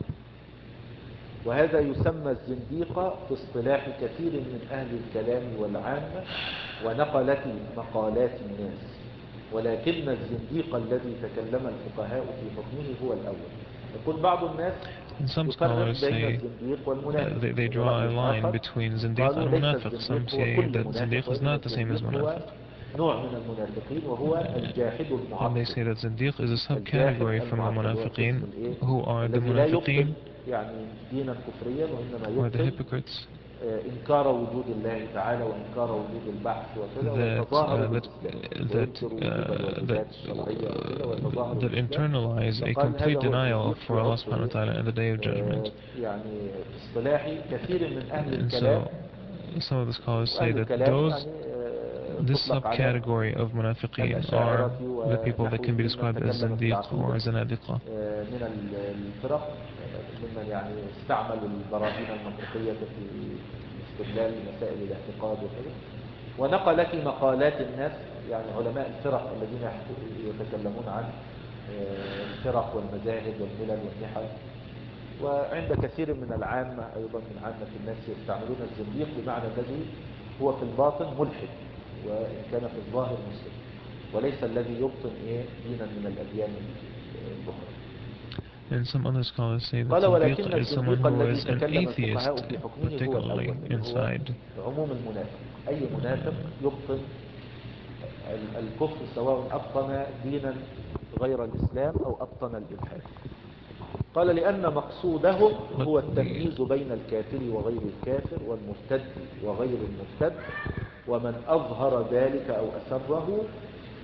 وهذا يسمى الزنديق في اصطلاح كثير من أهل الكلام والعامة ونقلة مقالات الناس، ولكن الزنديق الذي تكلم الفقهاء في حكمه هو الأول. يقول بعض الناس And some يفرق scholars بين say الزنديق uh, والمنافق، they, they draw a ولرأي line آخر between zindiq قالوا and ليس munafiq. Some الزنديق هو say كل that zindiq منافق، is وإنما not the same as الزنديق هو munafiq. نوع من المنافقين وهو الجاحد And they المعطل. say that zindiq is a الجاحد subcategory from the المعطل هو القسم munafiqeen, الايه who are the الذي لا يبطن munafiqeen, يعني دينا كفريا، وانما or the يبطن hypocrites, آه، انكار وجود الله تعالى وانكار وجود البعث وكذا، that ويتظاهر uh, that بالاسلام that وينكر وجوب uh, that الواجبات الشرعيه وكذا ويتظاهر uh, that بالاسلام. internalize a فقال هذا complete هو denial الزنديق في for Allah عرف subhanahu wa ايه ta'ala and the day of آه، judgment. يعني اصطلاح كثير من اهل And الكلام. so some of the scholars say واهل that الكلام those يعني آه، this تطلق على subcategory of munafiqeen are الأشاعرة the people that can ونحوهم be ممن described as تكلم في zindiq or العقيدة zanadiqa. من الفرق، ممن يعني استعملوا البراهين المنطقية في استدلال مسائل الاعتقاد وكذا. ونقلت مقالات الناس يعني علماء الفرق الذين يتكلمون عن الفرق والمذاهب والملل والنحل. وعند كثير من العامة أيضا من عامة الناس يستعملون الزنديق بمعنى الذي هو في الباطن ملحد وإن كان في الظاهر مسلم، وليس الذي يبطن إيه دينا من الأديان الأخرى. And some other scholars say that قال ولكن zindiq is someone الزنديق who الذي is an تكلم الفقهاء atheist, في حكمه هو particularly الأول، اللي هو inside. عموم المنافق. أي منافق يبطن الكفر سواء أبطن دينا غير الإسلام أو أبطن الإلحاد. قال لأن مقصودهم But هو the التمييز بين الكافر وغير الكافر والمرتد وغير المرتد، ومن أظهر ذلك أو أسره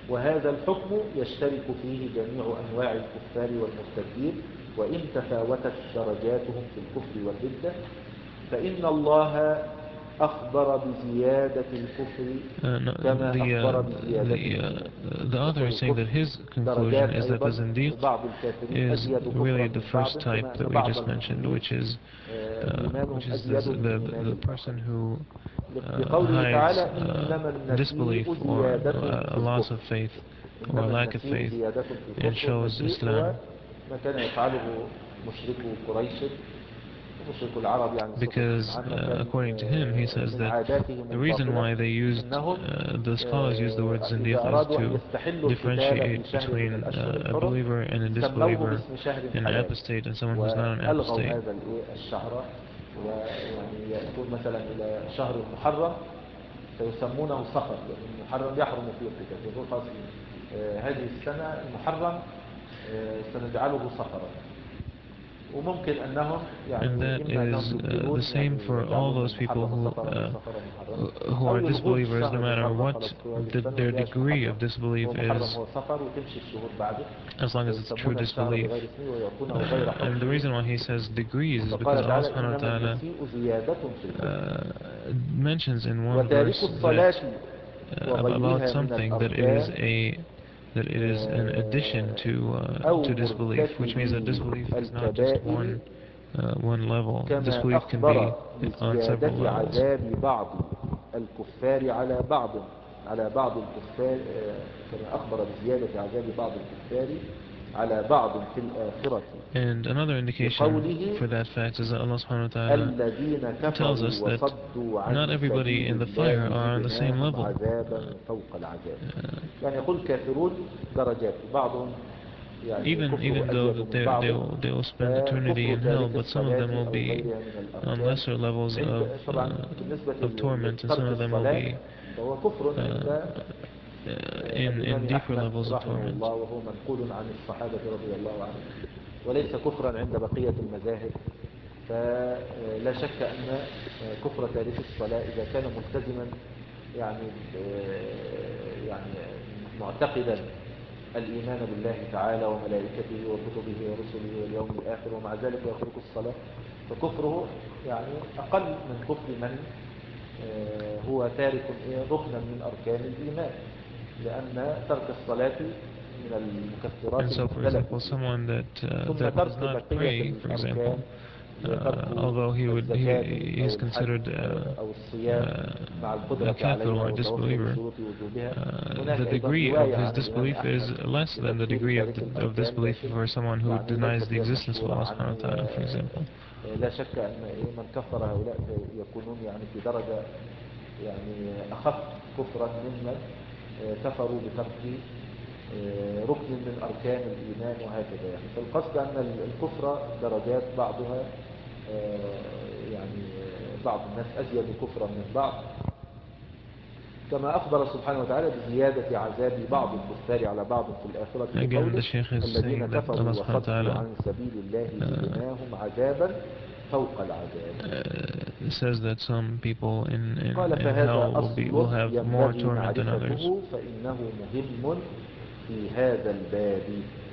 وهذا الحكم يشترك فيه جميع أنواع الكفار والمرتدين وإن تفاوتت درجاتهم في الكفر والردة، فإن الله أخبر بزيادة الكفر Uh, no, كما the, أخبر uh, بزيادة the, uh, الإيمان. the author is saying that his conclusion is that the Zindiq is really the first type that we just mentioned, which is, uh, which is the, the, the person who uh, بقوله hides تعالى uh, إنما النسيء disbelief or زيادة uh, a في loss الكفر. of faith or a إنما lack of النسيء faith زيادة في and الكفر. shows النسيء هو Islam. ما كان يفعله مشركو قريش ومشركو العرب يعني Because بصفة عامة، uh, كان according to him, he says من that عاداتهم the reason الباطلة why they used, أنهم uh, the scholars use the word Zindiq إذا is أرادوا أن to يستحلوا القتال في differentiate شهر من between الأشهر uh, a الحرم believer and a سموه disbeliever, باسم شهر an حلال، apostate and someone who's not an وألغوا apostate. هذا الإيه الشهر، ويعني يأتون مثلا إلى شهر المحرم فيسمونه صفر، لأن المحرم يحرم فيه القتال، يقول خلاص آه، هذه السنة المحرم آه، سنجعله صفرا. وممكن أنهم يعني And that إما أنهم is uh, يبدلون the يعني same for all يجعلون those people المحرم who صفرا uh, وصفرا محرم، who أو are يلغون disbelievers, no الشهر matter بالمرة، what خلاص هذه the, السنة ما their فيهاش degree محرم، of disbelief هو محرم is, هو صفر وتمشي الشهور بعده، as long as it's true فيسمون الشهر disbelief. بغير اسمه ويعطونه غير Uh, and the حكمه. reason why he says degrees is because فقال Allah تعالى subhanahu wa إنما ta'ala النسيء زيادة في الكفر. uh, mentions in one وتارك verse الصلاة that uh, about وغيرها من something that is الأركان a that it is an addition to uh, أو to disbelief, which means that مرتكبي disbelief is not just الكبائر one uh, one level. كما Disbelief can be أخبر on several بزيادة levels. عذاب بعض الكفار على بعض على بعض الكفار آه، كما أخبر بزيادة عذاب بعض الكفار على بعض في الآخرة And another indication بقوله for that fact is that Allah subhanahu wa ta'ala الذين tells كفروا us that وصدوا not عن everybody سبيل in the الله fire are on the same زدناهم level. عذابا فوق العذاب. يعني يقول كافرون درجات، بعضهم يعني Even كفره even though أزيد that من they بعض، they will they will spend eternity فكفر in hell, تارك but some of الصلاة them will أو be غيرها من on الأركان lesser levels عند of طبعا بالنسبة uh, of torment, and some لترك of them will الصلاة be فهو كفر uh, عند uh, in الإمام in deeper أحمد levels of رحمه torment. الله، وهو منقول عن الصحابة رضي الله عنهم، وليس كفرا عند بقية المذاهب. فلا شك أن كفر تارك الصلاة إذا كان ملتزما يعني يعني معتقدا الإيمان بالله تعالى وملائكته وكتبه ورسله واليوم الآخر ومع ذلك يترك الصلاة، فكفره يعني أقل من كفر من هو تارك ركنا من أركان الإيمان، لأن ترك الصلاة من المكفرات And so, for المختلف example, فيها. someone that uh, ثم that does ترك not بقية pray, for الأركان example, ترك uh, although he would he الزكاة is أو الحج considered uh, أو الصيام مع uh, a القدرة kafir عليها or a وتوفر disbeliever, بشروط وجوبها. uh, هناك the أيضا degree of رواية his عن الإمام disbelief is أحمد less than the بتكفير degree of, تارك of الأركان، disbelief لكن for someone who يعني denies ليست the هي existence of المشهورة Allah عنه. subhanahu wa ta'ala, for example. لا شك أن من كفر هؤلاء يكونون يعني في درجة يعني أخف كفرا ممن كفروا بترك ركن من أركان الإيمان وهكذا. يعني فالقصد أن الكفر درجات، بعضها يعني بعض الناس أزيد كفرا من بعض، كما أخبر سبحانه وتعالى بزيادة عذاب بعض الكفار على بعض في الآخرة Again, بقوله the Shaykh is الذين saying that Allah كفروا subhanahu wa وصدوا ta'ala عن سبيل الله uh, زدناهم عذابا فوق العذاب. uh, says that some people in, قال in, in فهذا hell will be will أصل have more ينبغي torment than others. معرفته فإنه مهم في هذا الباب،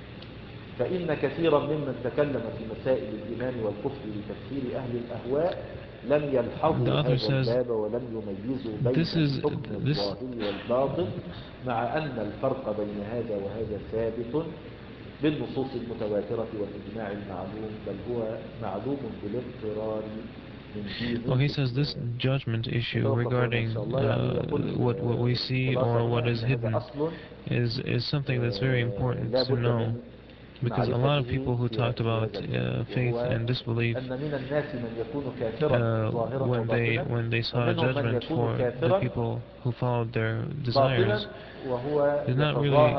فإن كثيرا ممن تكلم في مسائل الإيمان والكفر لتكفير أهل الأهواء لم The يلحظوا author هذا says الباب ولم يميزوا بين this is الحكم this الظاهر والباطن، مع أن الفرق بين هذا وهذا ثابت بالنصوص المتواترة والإجماع المعلوم، بل هو معلوم بالاضطرار من دين. well he says this judgment issue regarding uh, what what we see or what is hidden is is something that's very important to know, because a lot of people who talked about uh, faith and disbelief uh, when they when they saw judgment for the people who followed their desires did not really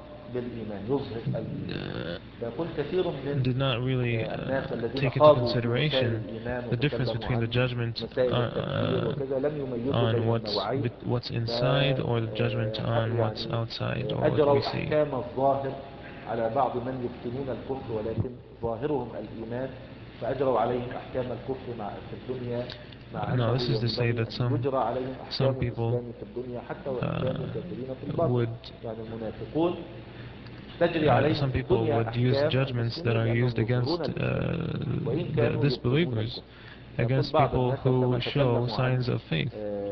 uh, did not really uh, take into consideration the difference between the judgment uh, uh, on what's what's inside or the judgment on what's outside or what we see. على بعض من يبطنون الكفر ولكن ظاهرهم الإيمان، فأجروا عليهم أحكام الكفر مع في الدنيا Now this is to say that some, some people uh, would, uh, some people would use judgments that are used against uh, the disbelievers, against people who show signs of faith.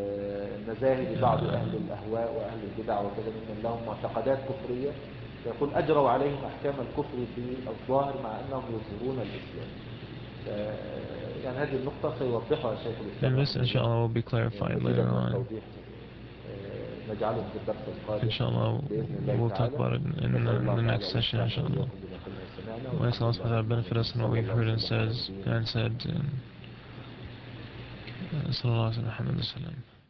يقول أجروا عليهم أحكام الكفر في الظاهر مع أنهم يظهرون الإسلام. يعني هذه النقطة سيوضحها الشيخ الإسلام. And this inshallah will be clarified later on. نجعله في الدرس القادم. Inshallah we'll talk about it in, in the next session inshallah. May Allah subhanahu wa ta'ala benefit us in what we've heard and says and said. And, uh, sallallahu alaihi wa sallam.